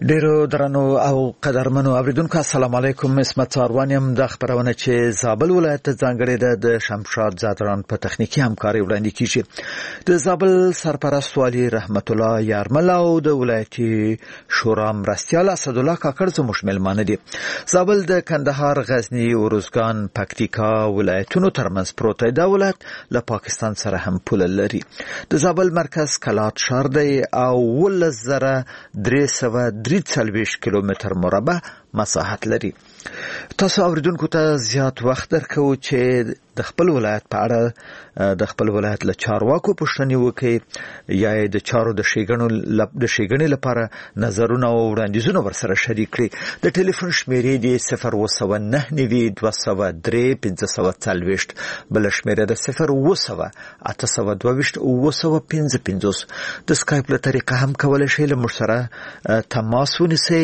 ډیرو درنو او قدرمنو اوریدونکو السلام علیکم. اسمت ساروان یم. د خبرونه چې زابل ولایت ته ځانګړې ده د شمشاد زادران په تخنیکی همکاري وړاندې کیږي. د زابل سرپرست والی رحمت الله یارمل او د ولایتي شورا مرستیال اسدالله کاکړ زموږ مېلمانه دي. زابل د کندهار، غزنی، اروزګان، پکتیکا ولایتونو ترمنځ پروت دی. دا ولایت له پاکستان سره هم پوله لري. د زابل مرکز کلات ښار دی او 1,343 کیلومتر مربع مساحت لري. تاسو اوریدونکو ته زیات وخت درکو چې د خپل ولایت په اړه د خپل ولایت له چارواکو پوښتنې وکړي یا د چارو د ښېګڼې لپاره نظرونه او وړاندیزونه ورسره شریک کړي. د ټلیفون شمیرې دي 009 203 540 بل شمیره د 0 822 955. د سکایپ له طریقه هم کولای شئ له موږ سره تماس ونیسئ.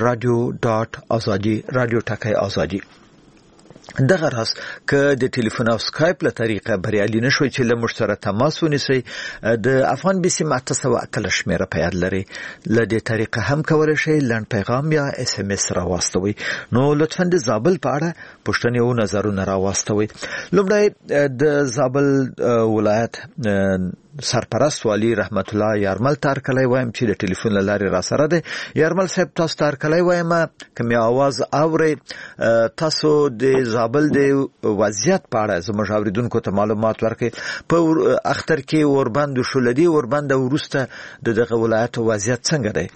رادیو ټاکای آزادي. دغه راز که د ټلیفون او سکایپ له طریقه بریالي نشوي چې له موږ سره تماس ونیسئ، د افغان بیسي 808 شمیره په یاد لرئ. له دې طریقه هم کولای شئ لنډ پیغام یا اس ام اس راواستوئ. نو لطفا د زابل په اړه پوښتنې او نظرونه راواستوئ. لومړی د زابل ولایت سرپرست والی رحمت الله یارمل تارکلی وایم چې د ټلیفون له لارې را سره دی. یارمل صاحب تاسو تارکلی وایم که می आवाज اورئ. تاسو د زابل د وضعیت په اړه زموږ اوریدونکو ته معلومات ورکړئ. په اختر کې اوربند شو، لدی اوربند وروسته دغه ولایت وضعیت څنګه دی؟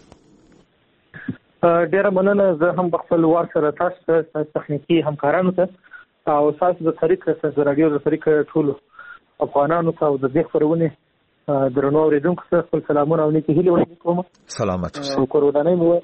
ډیره مننه. زه هم خپل وار سره تاسو تخنیکی همکارانو ته او تاسو د طریقې سره رادیو د طریقې ټولو افغانانو ته او د دې خبرونه درنو اوریدونکو ته خپل سلامونه او نیکی هیلې وړاندې کوم. سلامت اوسئ. کورونانۍ مو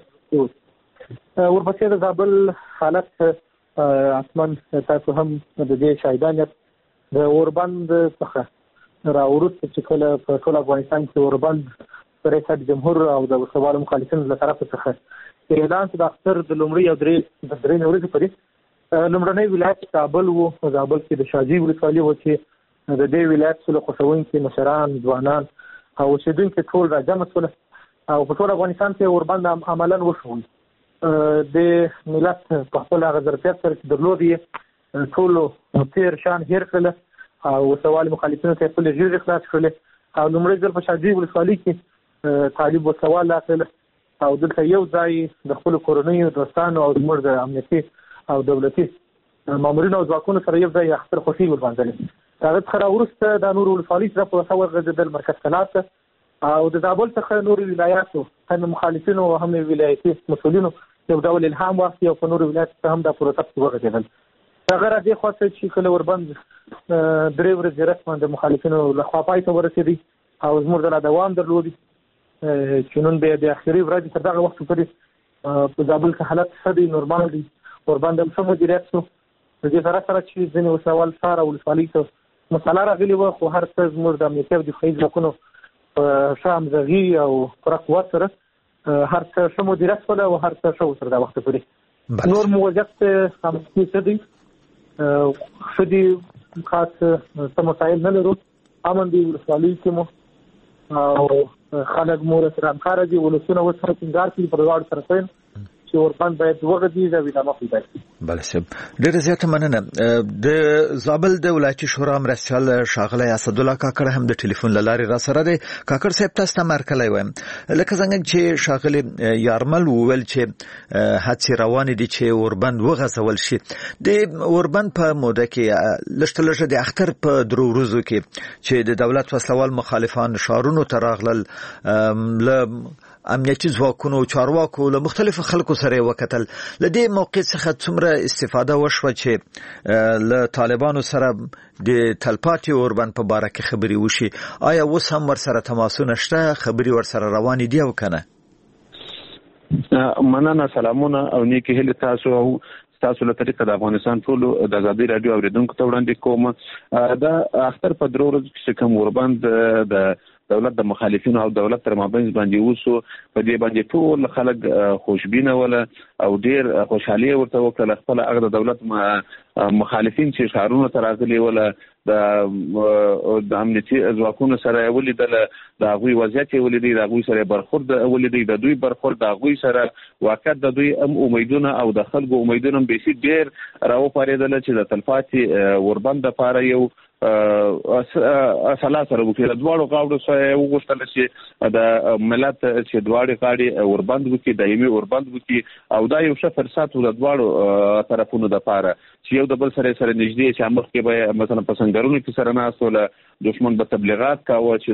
ورپسې د زابل حالت اسمان تاسو هم د دې شاهدان یاست. د اوربند څخه راوروسته چې کله په ټول افغانستان کې اوربند ریاست جمهور او د وسوالو مخالفینو له طرفه څخه اعلان شو د اختر د لومړۍ او درې ورځې پورې لومړنی ولایت زابل و. زابل کې د شاجوی ولسوالي و چې د دې ولایت څخه خوشوونکي مشران، ځوانان او اوسېدونکي ټول راجمع شول او په ټول افغانستان کې اوربند عملاً وشول. د ملت په خپل هغه ظرفیت سره چې درلود یې ټولو تېر شان هېر کړل او وسوال مخالفینو ته خپل ژیړې خلاص کړل او لومړی ځل په شاجوی ولسوالي کې طالب وسوال راغله او دلته یو ځای د خپلو کورنیو، دوستانو او زموږ د امنیتي او دولتي مامورینو او ځواکونو سره یو ځای اختر خوښي ولمانځلې. هغه څخه راوروسته د نورو ولسوالۍ سره په وسه ورغځېدل مرکز کلات او د زابل څخه نورو ولایاتو هم مخالفینو او هم ولایتي مسؤلینو یو ډول الهام واخیست او په نورو ولایاتو څخه هم دا پروتست ورغځېدل. هغه را دې خوا چې کله اوربند 3 ورځې رسما د مخالفینو لخوا پای ته ورسېدی او زموږ ډله دوام درلودي چې نن بیا د اخري ورځې تر دغه وخت پورې په زابل کې حالت ښه دی، نورمال دی. اوربند هم ښه مدیریت شو. د دې سره سره چې ځینې وسوال ښار او ولسوالۍ ته مسله راغلې وه، خو هر څه زموږ د امنیتي او دفاعي ځواکونو په ښه همغږي او پوره قوت سره هر څه ښه مدیریت شول او هر څه ښه وو تر دا وخته پورې. نور مو وضعیت امنیتي ښه دی، ښه دي، خاص څه مسایل نه لرو، امن دی. ولسوالۍ کې مو او خلک مو سره همکاره دي، ولسونه ورسره ټینګار کوي په دواړو طرفین چې اوربند باید وغځېږي او ادامه پیدا کړي. بله صاحب ډېره زیاته مننه. د زابل د ولایتي شورا مرستیال ښاغلی اسدالله کاکړ هم د ټلیفون له لارې را سره دی. کاکړ صاحب تاسو ته مرکلی وایم لکه څنګه چې ښاغلي یارمل وویل چې هڅې روانې دي چې اوربند وغځول شي. د اوربند په موده کې لږ تر لږه د اختر په 3 ورځو کې چې د دولت وسلوال مخالفان ښارونو ته راغلل، له امنیتي ځواکونو او چارواکو له مختلفو خلکو سره وکتل. له دې موقع څخه څومره استفاده وشوه چې له طالبانو سره د تلپاتې اوربند په باره کې خبرې وشي؟ آیا اوس هم ورسره تماسونه شته، خبرې ورسره روانې دي او که نه؟ مننه، سلامونه او نیکې هیلې تاسو او تاسو له طریقه د افغانستان ټولو د ازادي رادیو اوریدونکو ته وړاندې کوم. د اختر په 3 ورځو کې کوم اوربند د دولت د مخالفینو او دولت تر مابین باندې وسو، په دې باندې ټول خلک خوشبینه ولا او ډیر خوشحالي ورته وکړه. خپل هغه د دولت مخالفین چې ښارونو ته راغلي ولا د امنیتي ځواکونو سره ولیدل د غوي وضعیت ولیدل د غوي سره برخورد ولیدل د دوی برخورد د غوي سره واقع د دوی امیدونه او د خلکو امیدونه به سي ډیر راو پاریدل چې د تلفاتي وربند لپاره یو اصله سره وکړي د دوړو غاړو سره وغوښتل چې د ملت چې دوړې غاړي وربند وکړي دایمي وربند وکړي او دا یو ښه فرصت و د دوړو طرفونو د لپاره چې یو د بل سره نږدې چې امر کې به مثلا په څنګهونو کې سره ناسول دښمن به تبلیغات کاوه چې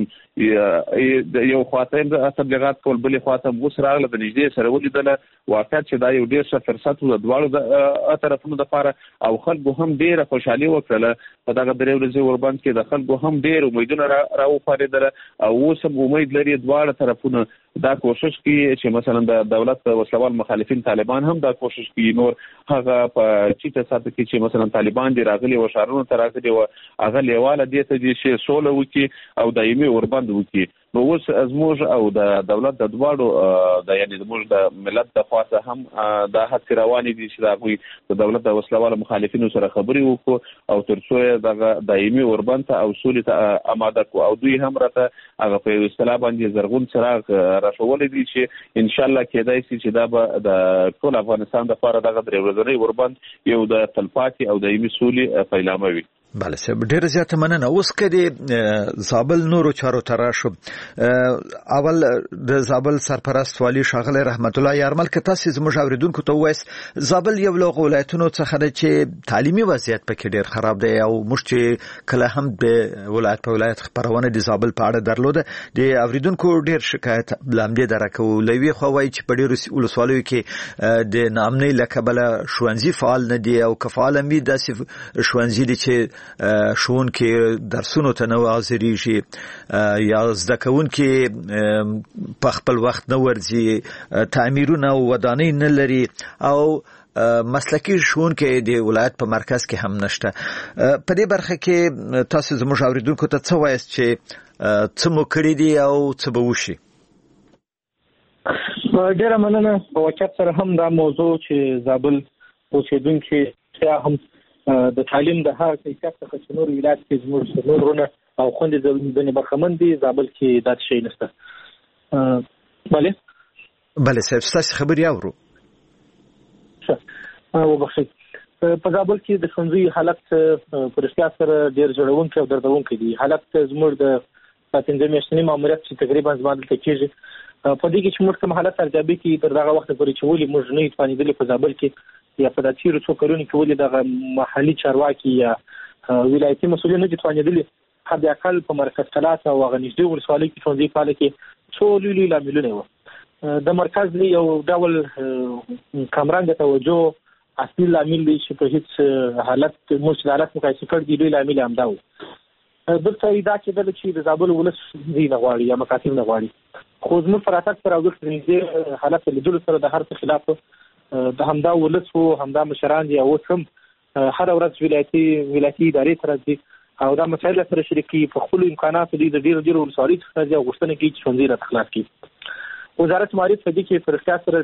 دا یو خاطر د تبلیغات کول بلې خاطر وس راغله د نږدې سره ولیدل واقعیت چې دا یو ډیر ښه فرصت و د دوړو د طرفونو د لپاره او خلکو هم ډیره خوشحالي وکړه په دغه درې ورځې وربند کې د خلکو هم ډیر امیدونه راوپارېدل او اوس هم امید لري دواړه طرفونه دا کوشش کوي چې مثلا د دولت وسلوال مخالفین طالبان هم دا کوشش کوي نور هغه په چیته ساتي چې مثلا طالبان دی راغلي او شهرونو ته راغلي او هغه لیواله دي ته چې سوله وکي او دایمي وربند وکي نو اوس ازموج او د دولت د دواړو د یعنی د موږ د ملت د خاصه هم د هڅې روانې دي چې دا کوي د دولت د وسلوال مخالفینو سره خبري وکړو او ترڅو د دایمي وربند ته او سولې ته آماده کو او دوی هم راته هغه په اصطلاح باندې زرغون چراغ راښولې دي چې ان شاء الله کېدای شي چې دا به د ټول افغانستان لپاره دغه درې ورځې وربند یو د تلپاتې او دایمي سولې پیلامه وي. بله صاحب ډیره زیاته مننه. اوس کدی زابل نورو چارو ترا شو اول د زابل سرپرست والی شاغله رحمت الله یارمل که تاسو زموږ اوریدونکو ته وایس زابل یو له ولایتونو څخه ده چې تعلیمي وضعیت پکې ډیر خراب دی او موږ چې کله هم د ولایت په ولایت خبرونه د زابل په اړه درلوده د اوریدونکو ډیر شکایت لامدې درکو لوي خو وایي چې په ډیر ولسوالیو کې د نامنۍ لکبله شوانزي فعال نه دی او کفاله می داسې شوانزي دي چې شون کې درسونو ته نو حاضرېږي یا زده کوونکي په خپل وخت نه ورځي تعمیرونه او ودانۍ نه لري او مسلکی شون کې د ولایت په مرکز کې هم نشته. په دې برخه کې تاسو زموږ اوریدونکو ته څه وایست چې څه مو کړی دي او څه به وشي؟ ډیره مننه. په واقعیت سره هم دا موضوع چې زابل اوسیدونکي هم د تعلیم د هغه کیفیت څخه چې نور ولایت کې زموږ نورونه او خوندې د برخمن دي زابل کې دا شی نشته. بله صاحب ستاسو خبري اورو. او بخښئ په زابل کې د ښوونځي حالت پر اختیار سره ډیر جوړونکي او دردونکي دي. حالت زموږ د 15 میاشتنی ماموریت چې تقریبا زما دلته کېږي په دې کې چې موږ کوم حالت ارزیابي کې تر دغه وخت پورې چې ولې موږ نه توانېدلې په زابل کې یا په داتیرو څو کلونو کې ولې دغه محلي چارواکي یا ولایتي مسؤلین نه توانېدلې حد اقل په مرکز کلاس او هغه نږدې ولسوالۍ کې ښوونځي فعال کې څو لوی لاملونه وو. د مرکز یو ډول کمرنګ توجه اصلي لامل دی چې په هیڅ حالت موږ حالت مقایسه کړ دی لوی لامل هم دا و. دلته دا کېدل چې د زابل ولس دی نه غواړي یا مکاتب نه غواړي خو زموږ پر اساس پر اوږد نږدې حالت لیدلو سره د هر څه خلاف د همدا ولس او همدا مشران دي او هم هر ورځ ولایتي ادارې سره دي او دا مسایل سره شریکي په خپل امکاناتو دي د ډیرو ولسوالۍ څخه ځي او غوښتنه کوي چې ښوونځي را خلاص کړي. وزارت معارف په دې کې پر اختیار سره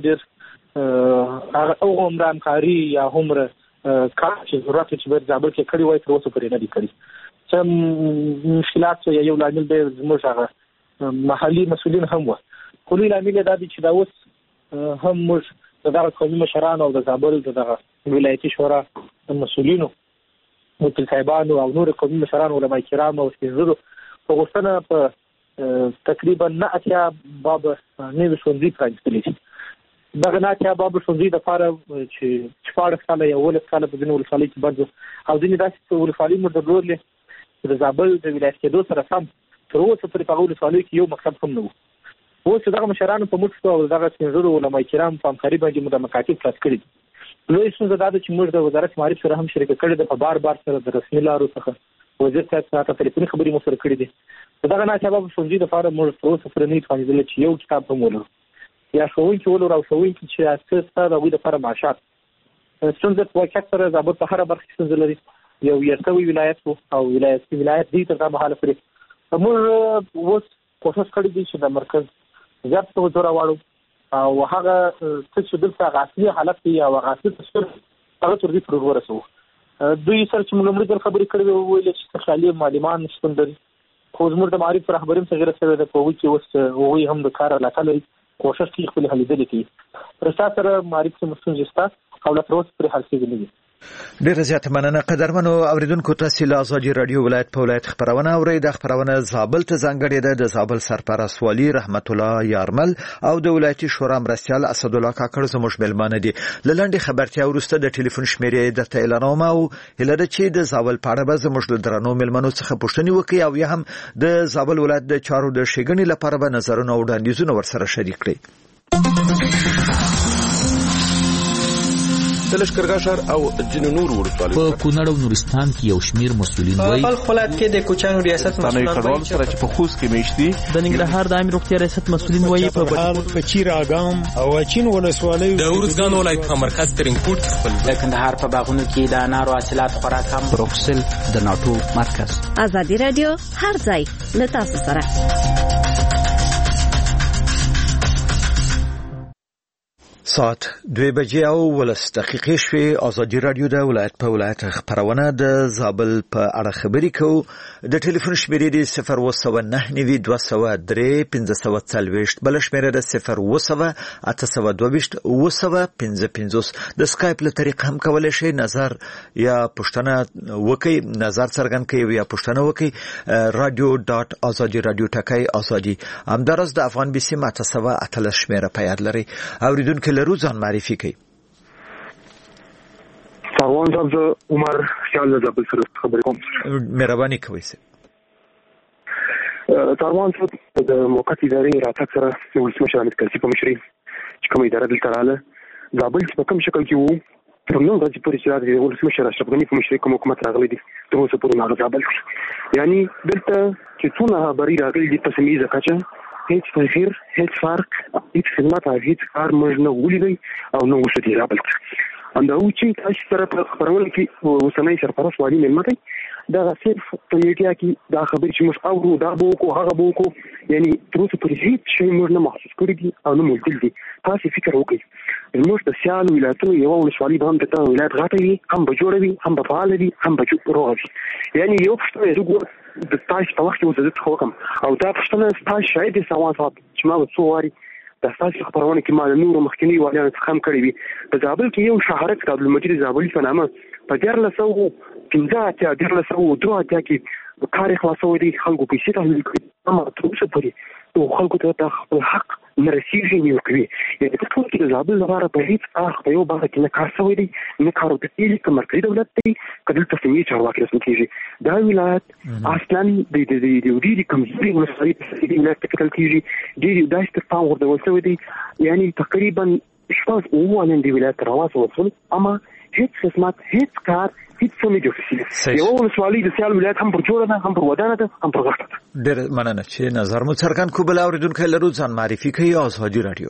ډیر هغه عمره همکاري یا عمره کار چې ضرورت چې په زابل کې کړی وای تر اوسه پرې نه دي کړی. چې مشکلات یا یو لامل به زموږ هغه محلي مسؤلین هم و. خو لوی لامل دا دی چې دا اوس هم موږ دغه قومي مشران او د زابل دغه ولایتي شورا مسؤلینو متل صاحبانو او نور قومي مشران علماء کرام او استاذانو په غوښتنه په تقریبا 9 باب نوي ښوونځي پرانیستلي دي. دغه 9 باب ښوونځي دپاره چې 14 کاله یا 18 کاله په ځینو ولسوالۍ کې بند او ځینې داسې ولسوالۍ موږ درلودلې چې د زابل د ولایت کېدو سره سم تر اوسه پورې په هغو ولسوالیو کې یو مکتب هم نه و. اوس دغه مشرانو په موږ او دغه سپین علماء کرام په همکاري باندې موږ د مکاتب خلاص کړي دي. لوی ستونزه دا ده چې موږ د وزارت معارف سره هم شریکه کړې ده په بار سره د رسمي لارو څخه وزیر صاحب سره تلیفوني خبرې مو سره کړې دي. دغه نه سبب ښوونځي دپاره موږ تر اوسه پورې نه توانېدلې چې یو کتاب هم ولرو یا ښوونکي ولرو او ښوونکي چې اساس ته د هغوی دپاره معاشات. ستونزه په واقعیت سره زابل په هره برخه کې ستونزه لري. یو یرتوي ولایت او ولایت دی تر دا مهاله پورې موږ اوس کوشش کړی دی چې د مرکز زیات توجه راوړو او هغه څه چې دلته اصلي حالت دی او هغه څه هغه تر دې پورې ورسوو. دوی سره چې موږ لومړی ځل خبرې کړې ویل چې خالي معلمان شتون لري خو زموږ د معرفت رهبري هم څنګه سره د په وکی اوس هغوی هم د کار علاقه لري کوشش کوي خپل هلې کوي پر اساس سره معرفت مستون جستا او لا تر اوسه پر حل شوی نه دي. ډیره زیاته مننه قدرمنو اوریدونکو. تاسو له آزادي رادیو ولایت په ولایت خبرونه اورئ. د خبرونه زابل ته ځانګړې ده. د زابل سرپرست والی رحمت الله یارمل او د ولایتي شورا مرستیال اسد الله کاکړ زموږ ملمانه دي. لنډه خبرتیا وروسته د ټلیفون شمیرې درته اعلانوم او هله ده چې د زابل په اړه به زموږ د درنو ملمنو څخه پوښتنې وکړي او یا هم د زابل ولایت د چارو د ښېګڼې لپاره به نظرونه او وړاندیزونه ورسره شریک کړي. د لښکرګاه ښار او ځینو نورو ولسوالیو په کونړ او نورستان کې یو شمیر مسؤلین وایي په خپل ولایت کې د کوچانو ریاست مسؤلین وایي سره چې په خوست کې میشتي د ننګرهار د عامه روغتیا ریاست مسؤلین وایي په چیر اګام او چین ولسوالیو د ورزګان ولایت په مرکز ترنګپورټ کې خپل د کندهار په باغونو کې د انارو حاصلات خوراک هم بروکسل د ناتو مرکز. آزادي رادیو هر ځای له تاسو سره. ساعت 2:10 شوي. آزادي رادیو د ولایت په ولایت خبرونه د زابل په اړه خبرې کوو. د ټلیفون شمیرې د 01992031540 بل شمیره د 01822 د سکایپ له طریقې هم کولای شئ نظر یا پوښتنه وکړئ، نظر څرګند کړئ یا پوښتنه وکړئ. radio.azadi.radio ټکای همدارس د افغان بي سي ماته 7 شمیره په یاد لرئ. اوریدونکو لرو ځان معرفي کوي. سروان صاحب زه عمر خیال زابل سره خبرې کوم. مهرباني کوئ. سروان صاحب د موقت ادارې راتګ سره ولسمشر حامد کرزي په مشرۍ چې کومه اداره دلته راغله زابل په کوم شکل کې وو تر نن ورځې پورې چې د ولسمشر اشرف غني په مشرۍ کوم حکومت راغلی دی تر اوسه پورې ما زابل یعنی دلته چې څونه خبرې راغلي دي په سیمه کچه هیڅ تغییر هیڅ فرق هیڅ خدمات هیڅ کار موږ نه ولیدي او نه وشتي رابل انده او چې تاسو سره په خبرونه کې وسنۍ سرپرست والی ملمتي دا صرف په میډیا کې دا خبرې چې موږ اورو دا بو کو هغه بو کو یعنی تر اوسه پورې هیڅ شی موږ نه محسوس کړی دي او نه موجود دي. تاسو فکر وکړئ موږ د سیال ولایتونو یو ولسوالۍ باندې ته ولایت غاټوي هم به جوړوي هم به فعال دي هم به روغوي یعنی یو څه یو د تاسو په وخت کې وزت کوم او دا پښتنه تاسو شاید سوال صاحب چې ما وڅواري د تاسو خبرونه کې مال نور مخکنی والیان څخه هم کړی وي. د زابل کې یو شهرک د عبدالمجید زابلي په نامه په 1415 کې کار خلاصو دي خلکو پیسې تحویل کړي اما تر اوسه پورې او خلکو ته د خپل حق نه رسیږي نه کوي. یعنی په ټول کې د زابل لپاره په هیڅ اخ په یو باندې کې نه کار شوی دی نه کار وکړي چې مرکزي دولت دی کله تصمیم چارواکي رسمي کیږي دا ولایت اصلا د دې کمزوري ولسوالۍ په دې ولایت کې کله کیږي د داسې پام ورته وسوي دی یعنی تقریبا شپږ اووه د ولایت راوځي وصول اما هیڅ خدمات هیڅ کار هیڅ څه نه جوړ شي. یو ولسوالۍ د سیال ولایت هم پر جوړه ده هم پر ودانه ده هم پر غټه ده. ډېر مننه چې نظر مو څرګند کو. بل اوریدونکو لرو ځان معرفي کوي. آزادي رادیو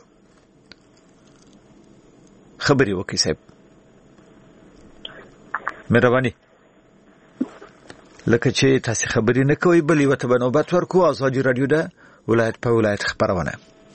خبري وکي صاحب مهرباني لکه چې تاسو خبري نه کوي بل یو ته نوبت ورکو. آزادي رادیو ده ولایت په ولایت خبرونه.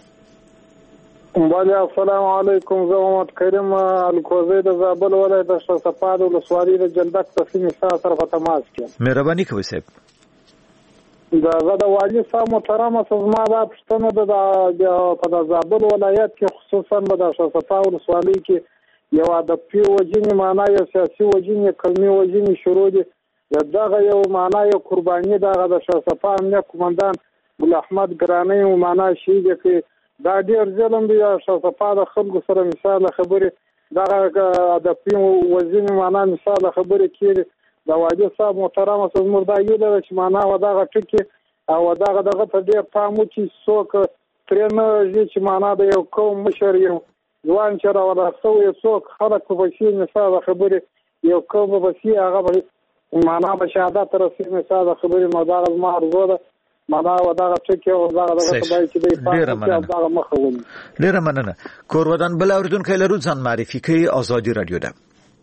السلام علیکم. زه محمد کریم الکوزی د زابل ولایت د شصفاد ولسوالۍ د جلدک تسلیم سره په تماس کې. مهرباني کوئ صاحب. زه د والی صاحب محترم زما د پښتنو د زابل ولایت کې خصوصا د شصفاد ولسوالۍ کې یو ادبي وجنې معنا یو سیاسي وجنې کلمي وجنې شروع دي. دغه یو معنا یو قرباني دغه د شصفاد امنیت قومندان ګل احمد ګرانۍ معنا شي چې دا ډیر ظلم دی. شصفاد خلکو سره مثال خبرې دغه ادبي وجنې معنا مثال خبرې کړي د واجب صاحب محترم زموږ دا یو د چې معنا وداغه ټکی او دغه ته ډیر پام وکړي څوک ترنه چې معنا د یو قوم مشر یو ځوان چې راوړسو یو څوک خلک په شي مثال خبرې یو قوم په شي هغه معنا به شهادت رسې مثال خبرې مدار ما ارزو ده معنا وداغه ټکی او دغه خدای چې دی پام دغه مخول. ډیر مننه. کور ودان بل اوریدونکو لرو ځان معرفي کوي. آزادي رادیو ده.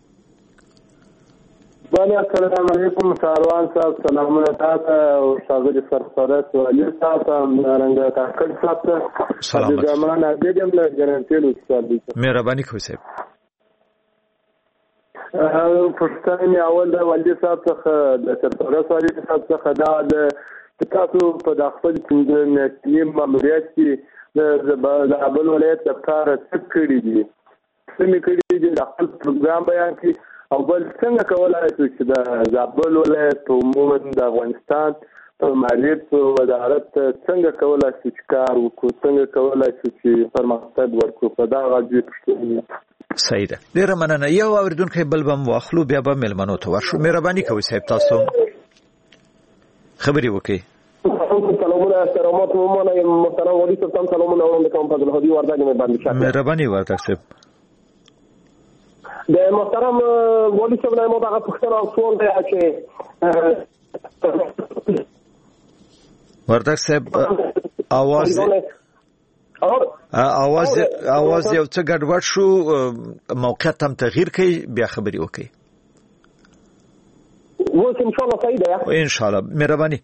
السلام علیکم سروان صاحب سلامونه تاسو او ښاغلي سرپرست والی صاحب رنګ کاکړ صاحب سلام د زمانه دیم له ګرانټیلو صاحب مهرباني کوئ صاحب. پښتنې اول د والي صاحب څخه د سرپرست والي صاحب څخه دا د تاسو په د خپل ټیم ماموریت کې د زابل ولایت لپاره څه کړي دي د خپل پروګرام بیان کړي او بل څنګه کولای شو چې د زابل ولایت عموما د افغانستان په مالیې په وزارت څنګه کولای شو چې کار وکړو څنګه کولای شو چې پرمختګ وکړو په دغه ځای پښتنې صحیح ده. ډیره مننه. یو اوریدونکو بل بم واخلو بیا به ملمنو ته ورشو. مهرباني کوئ صاحب تاسو خبري وکړئ. سلامونه احترامات مومنه محترم ولی صاحب سلامونه وړاندې کوم په الهدي وردګ مې باندې شته. مهرباني وردګ صاحب. د محترم ولی صاحب نه مو هغه پوښتنه او سوال دی چې وردګ صاحب اواز یو څه ګډوډ شو موقعیت هم تغییر کړي بیا خبري وکړي. وو ان شاء الله صحیح ده ان شاء الله. مهرباني.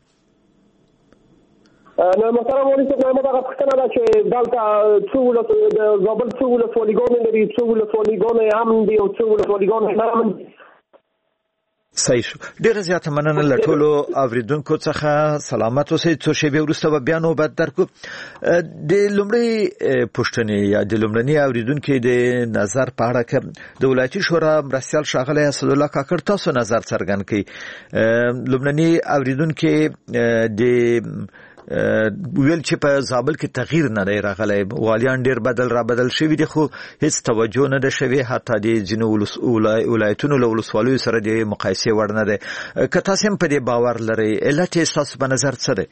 نو محترم ولی صاحب ما هغه پوښتنه ده چې دلته څو د زابل څو ولسوالیګانې لري څو ولسوالیګانې هم دي او څو ولسوالیګانې نه هم دي. صحیح شو. ډیره زیاته مننه له ټولو اوریدونکو څخه. سلامت اوسئ. څو شیبې وروسته به بیا نوبت درکو. د لومړۍ پوښتنې یا د لومړني اوریدونکو د نظر په اړه کې د ولایتي شورا مرستیال ښاغلی اسدالله کاکړ تاسو نظر څرګند کړئ. لومړني اوریدونکو د ویل چې په زابل کې تغییر نه دی راغلی، والیان ډیر بدل را بدل شوي دي، خو هیڅ توجه نه ده شوې، حتی د ځینو ولایتونو له ولسوالیو سره د مقایسې وړ نه دی. که تاسو هم په دې باور لرئ، علت یې ستاسو په نظر څه دی؟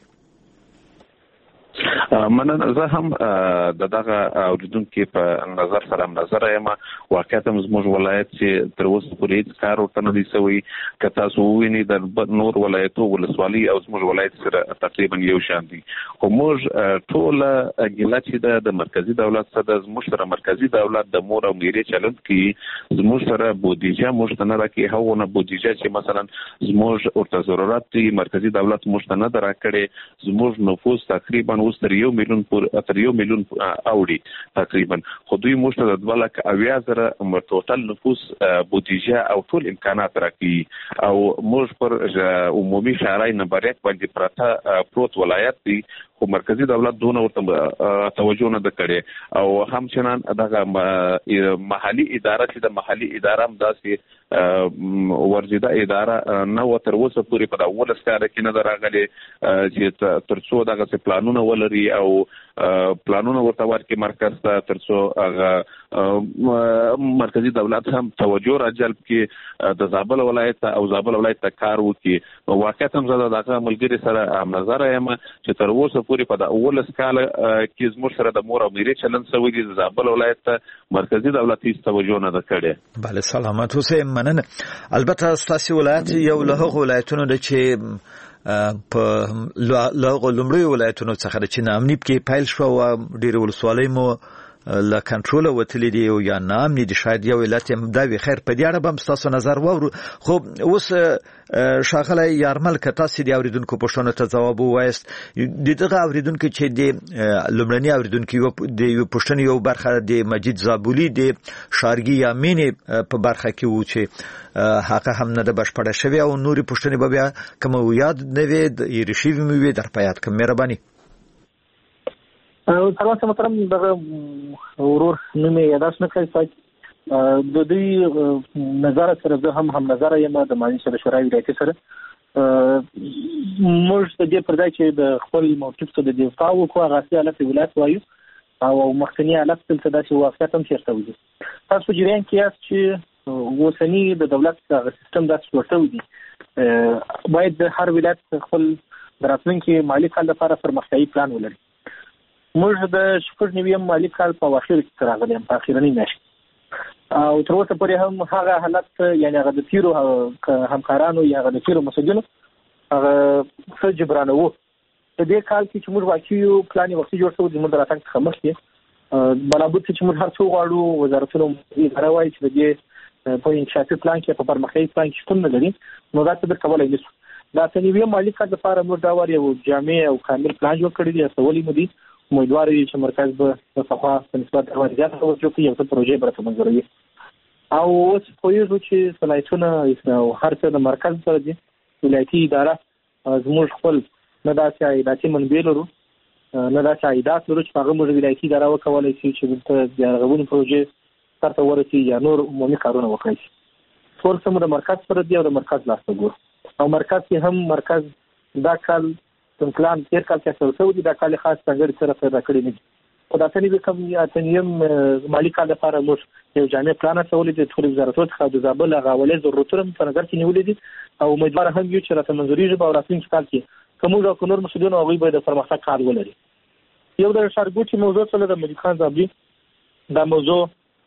مننه. زه هم دغه اوریدونکو په نظر سره نظر یم. واقعیت زموږ ولایت چې تر اوسه پورې هیڅ کار ورته نه دی شوی. که تاسو ووینئ د نور ولایتو ولسوالۍ او زموږ ولایت سره تقریبا یو شان دي، خو موږ ټوله ګیله چې د مرکزي دولت سره زموږ سره مرکزي دولت د مور او میرې چلند کوي، زموږ سره بودیجه موږ ته نه راکوي. هغونه بودیجه چې مثلا زموږ ورته ضرورت دی مرکزي دولت موږ ته نه راکړي. زموږ نفوس تقریبا اوس تر 1 میلیون اوړي تقریبا، خو دوی موږ ته د 2,80,000 ټوټل نفوس بودیجه او ټول امکانات راکوي، او موږ پر عمومي شهرای نمبر 1 باندې پروت ولایت دی، خو مرکزی دولت دونه ورته توجه نه کړي. او همچنان دغه محلي اداره چې د محلي اداره هم داسې ورزیده اداره نه و تر اوسه پورې په اول سکاره کې نه راغلي چې ترڅو دغه پلانونه ولري او پلانونه ورته ورکړي مرکز ته، ترڅو هغه مرکزی دولت هم توجه را جلب کړي د زابل ولایت او زابل ولایت ته کار وکړي. واقعیت هم زه دغه ملګري سره هم نظر یم چې تر اوسه پورې په اول سکاله کې زموږ سره د مور او میرې چلند شوی دی، د زابل ولایت ته مرکزی دولت هیڅ توجه نه کړي. بله، سلامت اوسئ. مننه. البته ستاسو ولایت یو له هغو ولایتونو ده چې په لومړیو ولایتونو څخه چې ناامني کې پیل شو او ډېرې ولسوالۍ مو له کنټروله وتلې دي او یا ناامني دي. شاید یو علت هم دا وي. خیر، په دې اړه به هم ستاسو نظر واورو. خو اوس ښاغلی یارمل، که تاسو د اورېدونکو پوښتنو ته ځواب ووایاست، د دغه اورېدونکو چې د لومړني اورېدونکو د یو پوښتنې یو برخه د مجید زابولي د شارګي یا مینې په برخه کې و چې هغه هم نه ده بشپړه شوې، او نورې پوښتنې به بیا که مو یاد نه وي هېرې شوي مې وي در په یاد کړم. مهرباني. سلام محترم، دغه ورور نوم یې یاداښت نه کړی. د دوی نظر سره زه هم نظر یم د مالي شورا شورای ولایتي سره. موږ د دې پر ځای چې د خپل موقف څخه د دفاع وکړو، هغه اصلي حالت ولایت وایو او مخکنی حالت دلته داسې واقعیت هم چېرته وځي. تاسو په جریان کې یاست چې اوسني د دولت هغه سیستم داسې ورته دي. باید د هر ولایت خپل د راتلونکي مالي کال لپاره پرمختیایي پلان ولري. موږ د شپږ نوي مالي کال په اواخرو کې راغلي یم، په اخرنۍ میاشت، او تر اوسه پورې هم هغه حالت، یعنې هغه د تیرو همکارانو یا هغه د تیرو مسؤلینو هغه څه جبرانه وو. په دې کال کې چې موږ واقعي پلان یې وختي جوړ شوی زموږ د راتګ څخه مخکې بلابود چې موږ هر څه غواړو، وزارتونو اداره وایي چې د دې په انشاءاتي پلان کې په پرمختیایي پلان کې شتون نه لري، نو دا څه درکولی نه شو. دا ته نوي مالي کال لپاره موږ دا وار یو جامع او کامل پلان جوړ کړی دی. استولي مو دي امیدوار یو چې مرکز به د پخوا په نسبت زیاته توجه کوي او څه پروژې به راته منظوروي. او اوس پوهیږو چې صلاحیتونه هر څه د مرکز سره دي. ولایتي اداره زموږ خپل نه داسې عایداتي منبع لرو، نه داسې عایدات لرو چې هغه موږ ولایتي اداره وکولای شي چې دلته د رغونې پروژې سرته ورسي یا نور عمومي کارونه وکړي شي. ټول څه د مرکز سره دی او د مرکز لاس ته ګورو. او مرکز کې هم مرکز دا کال کوم پلان تیر کال کې اصل شوی دی، دا کال خاص څنګه سره پیدا کړی نه دي. خو دا څنګه کوم اتنیم مالی کال لپاره موږ یو جامع پلان اصولې د ټول وزارتونو څخه د زابل غاولې ضرورتونه په نظر کې نیولې دي او امیدوار هم یو چې راته منځوري ژبه او راتلونکي کال کې کوم او نور مسؤلین او غوي به د پرمختګ کار ولري. یو د ښارګوټي موضوع سره د ملک خان زابلی دا موضوع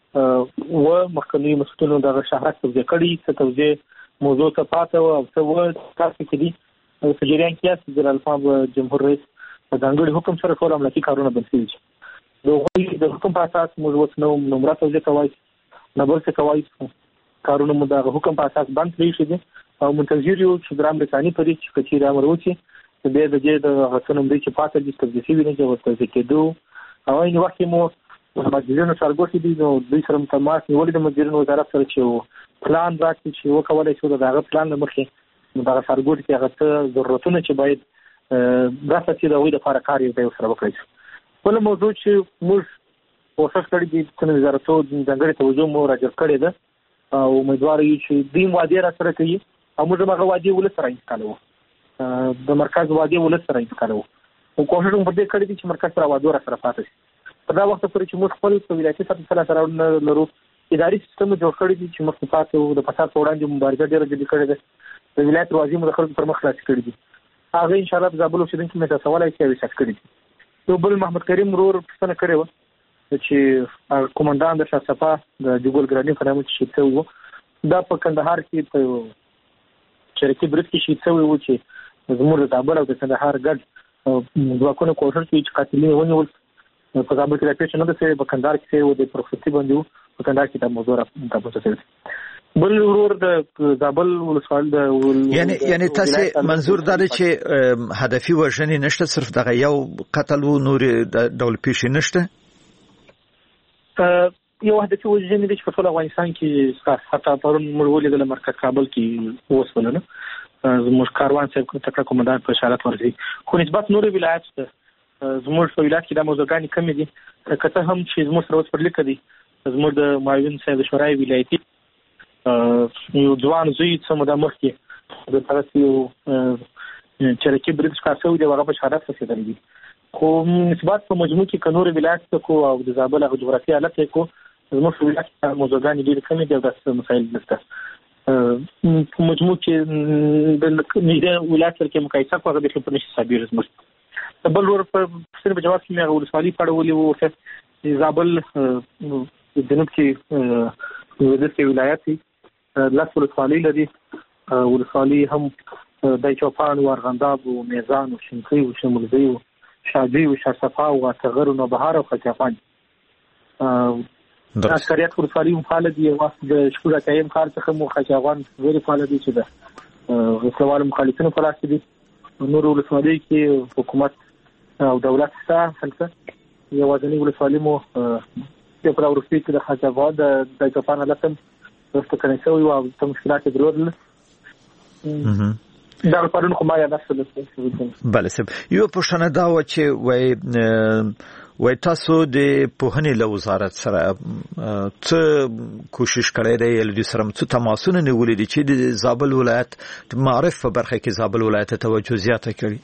و مخکنی مسؤلینو د شهرک توضیح کړي، څه توضیح موضوع ته پاتې او څه و تاسو کې دي او په جریان کې د الفاظ جمهور رئیس په ځانګړي حکم سره ټول امنیتي کارونه بند شوي دي. د حکم په اساس موږ اوس نو نمبر توضیح کوي نه بل څه کوي کارونه مو د حکم په اساس بند کړی شي او منتظر یو چې د امریکایي پرې چې کچې امر وکړي د دې د غوښتنو د چې پاتې دي توضیح شي نه ورته کېدو او این وخت مو مدیرانو څرګوټي دي نو دوی سره تماس نیولې د مدیرانو وزارت سره چې پلان راکړي چې وکولای شو دغه پلان مخکې دغه څرګوټي کې هغه ضرورتونه چې باید راځي چې د وې لپاره کار یې سره وکړي. بل موضوع چې موږ کوشش کړی دي چې وزارتو ځانګړي توجه مو راجر کړی ده او امیدوار یو چې دیم وادي را سره کوي او موږ هغه وادي ول سره انتقالو د مرکز وادي ول سره انتقالو او کوشش هم په دې کړی دي چې مرکز سره وادي را سره پاتې شي. په دا وخت پورې چې موږ خپل په ولایتي سطح سره لرو اداري سیستم جوړ کړی دي چې مخکې پاتې د فساد په وړاندې مبارزه ډېره جدي کړې ده. د ولایت روازي مو د خلکو پر مخ خلاص کړي دي، هغه ان شاء الله د زابل اوسیدونکو مې تاسو ولای چې وسات کړی دي. یو بل محمد کریم رور پښتنه کړې و چې کمانډان د شاسپا د جګول ګرانی په نامه چې ته وو دا په کندهار کې په شرکت برید کې شي ته وو چې زموږ د زابل او د کندهار ګډ ځواکونو کوشش کوي چې قاتلین ونیول په زابل کې راځي نه د څه په کندهار کې و د پروفیسي باندې په کندهار کې د موضوع را تاسو ته بل ورور د زابل ولسوال د یعنی تاسو منظور دا چې هدفي وژنې نشته، صرف دغه یو قتل و نور ډول پیښې نشته. یو هدفي وژنې د ټول افغانستان کې حتی پرون موږ ولیدل مرکز کابل کې وسولنه زموږ کاروان څخه تکړه کومندان په اشارات ورغی خو نسبت نور ولایت ته زموږ په ولایت کې د موضوعګانی کم دي کته هم چې زموږ سره اوس پر لیک دي زموږ د معاون صاحب شورای ولایتي یو ځوان زوی څه موده مخکې د تاسو یو چرکی برید کارسو دی هغه په شهادت رسیدلی دي خو نسبت په مجموع کې کنور ولایت کو او د زابل او جغرافي حالت کو زموږ په ولایت کې موضوعګانی ډېر کم دي او د مسایل نشته په مجموع کې د نږدې ولایت سره کې مقایسه کوو د خپل نشي صابر زموږ بل ور په سره جواب کې مې ولسوالي پړولې وو چې زابل جنوب کې ودې ولایت لاس ولسوالي لري ولسوالي هم د چوپان او ارغنداب او میزان او شنقي او شمولزي او شادي او شرصفا او تغر او بهار او خچافان د عسکریت ولسوالي فعال دي او د شکوره کایم کار څخه مو خچافان غیر فعال دي چې د غسلوال مخالفینو په لاس دي. نور ولسوالي کې حکومت او دولت سره هلته یوازینی ولسوالي مو په پراورستي کې د خچافان د چوپان حالتم ورته کنيسو او د مشکلات درلودل دا پرون کومه یا نشته. بله سب یو پښتنه دا و چې وای تاسو د پوهنې له وزارت سره څه کوشش کړی دی د سره څه تماسونه نیولې دي چې د زابل ولایت معرف په برخه کې زابل ولایت توجه زیاته کړي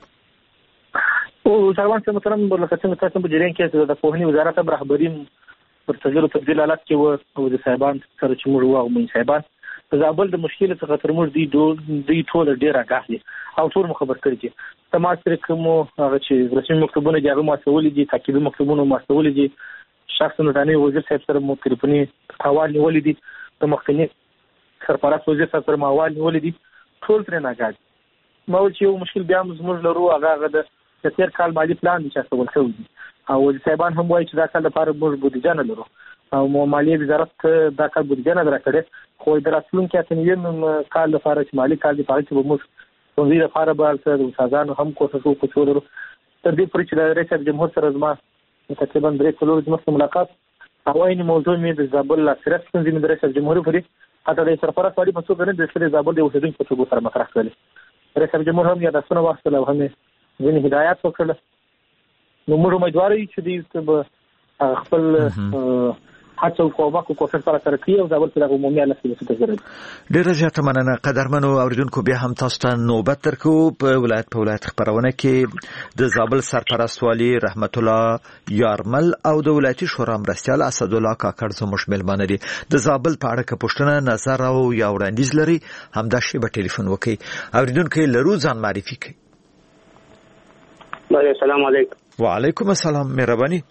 او ځوان چې محترم برلکه څنګه تاسو په جریان کې د پوهنې وزارت رهبری پر تغیر تبديل حالات کې او د صاحبان سره چې موږ واو مې صاحبان په زابل د مشکل څخه تر موږ دی ټول ډیر آگاه دي او ټول خبر کړی دي تماس سره کوم هغه چې رسمي مکتوبونه جوړ مسولې دي تاکیدي مکتوبونه مسولې دي شخص نوراني وزیر صاحب سره مو تلیفوني حواله نیولې دي د مخکنی سرپرست وزیر صاحب سره حواله نیولې دي ټول ترې نه غاړي ما چې یو مشکل بیا موږ لرو هغه د تیر کال مالی پلان چې تاسو ولڅو دي او صاحبان هم وایي چې دا کال لپاره موږ بودیجه نه لرو او مالیه وزارت دا کال بودیجه نه درکړي خو د راتلونکي اتنویم کال لپاره چې مالی کال لپاره چې موږ څنګه لپاره به سره د سازانو هم کوشش وکړو تر دې پورې چې د رئیس جمهور سره زما تقریبا 3 څلور ځمکه ملاقات اوایي موضوع مې د زابل لاسرس څنګه مې رئیس جمهور پوری حتی د سرپرست والی په څو غنډه د سره زابل د اوسیدونکو په توګه سره مطرح کړل. رئیس جمهور هم یادونه واخیستله او هم ځینې هدایات وکړل. نو موږ امیدوار یو چې د خپل هڅو کومه کوشش سره کوي او زابل په عمومي حالت کې څه تجربه. ډیره زیاته مننه قدرمنو اوریدونکو. بیا هم تاسو ته نوبت درکو په ولایت خبرونه کې د زابل سرپرست والی رحمت الله یارمل او د ولایتي شورا مرستیال اسد الله کاکړ زموږ ملمانه دي. د زابل په اړه کې پوښتنه نظر او یا وړاندیز لري همدا شی به ټلیفون وکړي. اوریدونکو لرو ځان معرفي کړئ. السلام علیکم. وعلیکم السلام. مهرباني.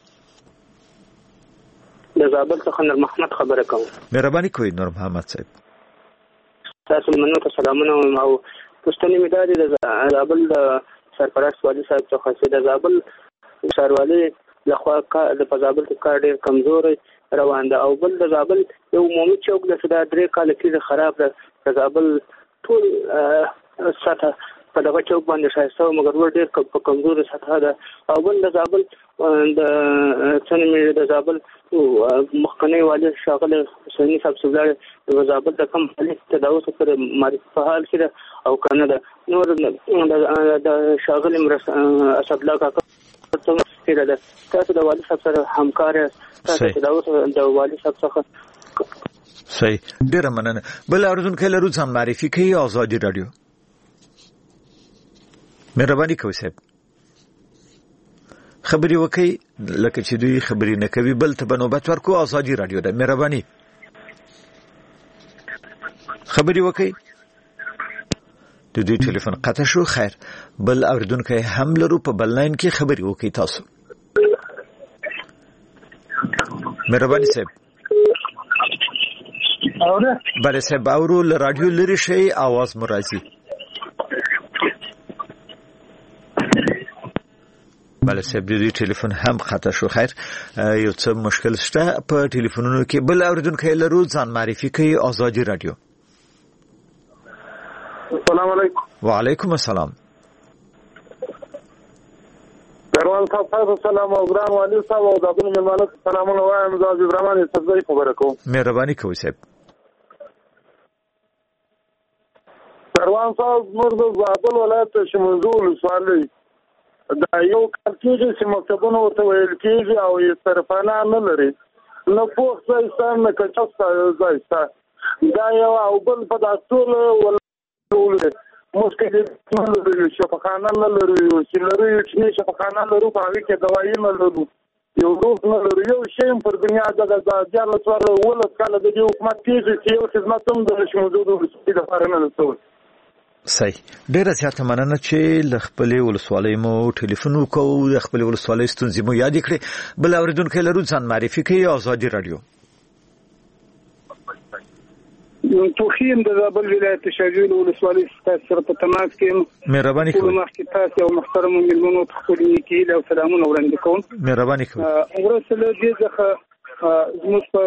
د زابل څخه نور محمد خبره کوم. مهرباني کوئ نور محمد صاحب. تاسو مننه ته سلامونه او پښتني مداري د زابل د سرپرست والی صاحب څخه چې د زابل ښاروالي لخوا د زابل کې کار ډېر کمزوري روان ده او بل د زابل یو عمومي چوک د صدا درې کال کې خراب ده. د زابل ټول سطح په دغه چوک باندې شایسته او مګر ور ډېر په کمزوري سطح ده او بل د زابل د څنګه د زابل مخکنی والی شاغله حسیني صاحب سولار د زابل د کم حالت تداوس پر معرفي په حال کې او کنه ده نور د شاغله اسد الله کاکړ څنګه ده تاسو د والی صاحب سره همکار تاسو تداوس د والی صاحب څخه صحیح. ډیره مننه. بل اردوونکو لرو ځان معرفي کوي آزادي رادیو. مهرباني کوئ صاحب خبري وکي لکه چې دوی خبري نه کوي بل ته بنوبت ورکو. آزادي رادیو ده. مهرباني خبري وکي. د دې ټلیفون قطع شو. خیر بل اوریدونکو هم لرو په بل لاین کې خبري وکي تاسو. مهرباني صاحب. اوره بله صاحب اورو ل رادیو لري شي आवाज مرাজি. بله صاحب د دې ټلیفون هم خطا شو. خیر یو څه مشکل شته په ټلیفونونو کې. بل اوریدونکو لرو ځان معرفي کوي آزادي رادیو. السلام علیکم. وعلیکم السلام. دروان صاحب سلام او ګران والی صاحب او د ابن ملک سلامونه وایم. زاز ابراهیم صدري خبره کوم. مهرباني کوئ صاحب. دروان صاحب موږ د زابل ولایت شمولزول سوالي دا یو کار کېږي چې مکتبونه ورته ویل کېږي او یې صرفانه نه لري نه پوخ ځای شته نه کچپ ځای شته. دا یو او بل په دا ټول ولایت موږ کې نه لرو شفاخانه نه لرو چې لرو چې شفاخانه لرو په هغې کې دوایي نه لرو یو روغ نه لرو. یو شی پر دنیا د 14 کاله د دې حکومت کېږي چې یو خدمت هم د شمولزول ولسوالۍ لپاره نه رسوي. صحیح. ډیره زیاته مننه چې ل خپل ولسوالۍ مو ټلیفون وکاو د خپل ولسوالۍ ستونزې مو یاد کړې. بل اوریدونکو لرو ځان معرفي کوي آزادي رادیو. توخیم د زابل ولایت شاجوی ولسوالۍ سره په تماس کې. مهرباني کوئ. مخکې تاسو او محترم ملمنو ته خپل نیکی او سلامونه وړاندې کوم. مهرباني کوئ. ورسره دې ځخه زموږ په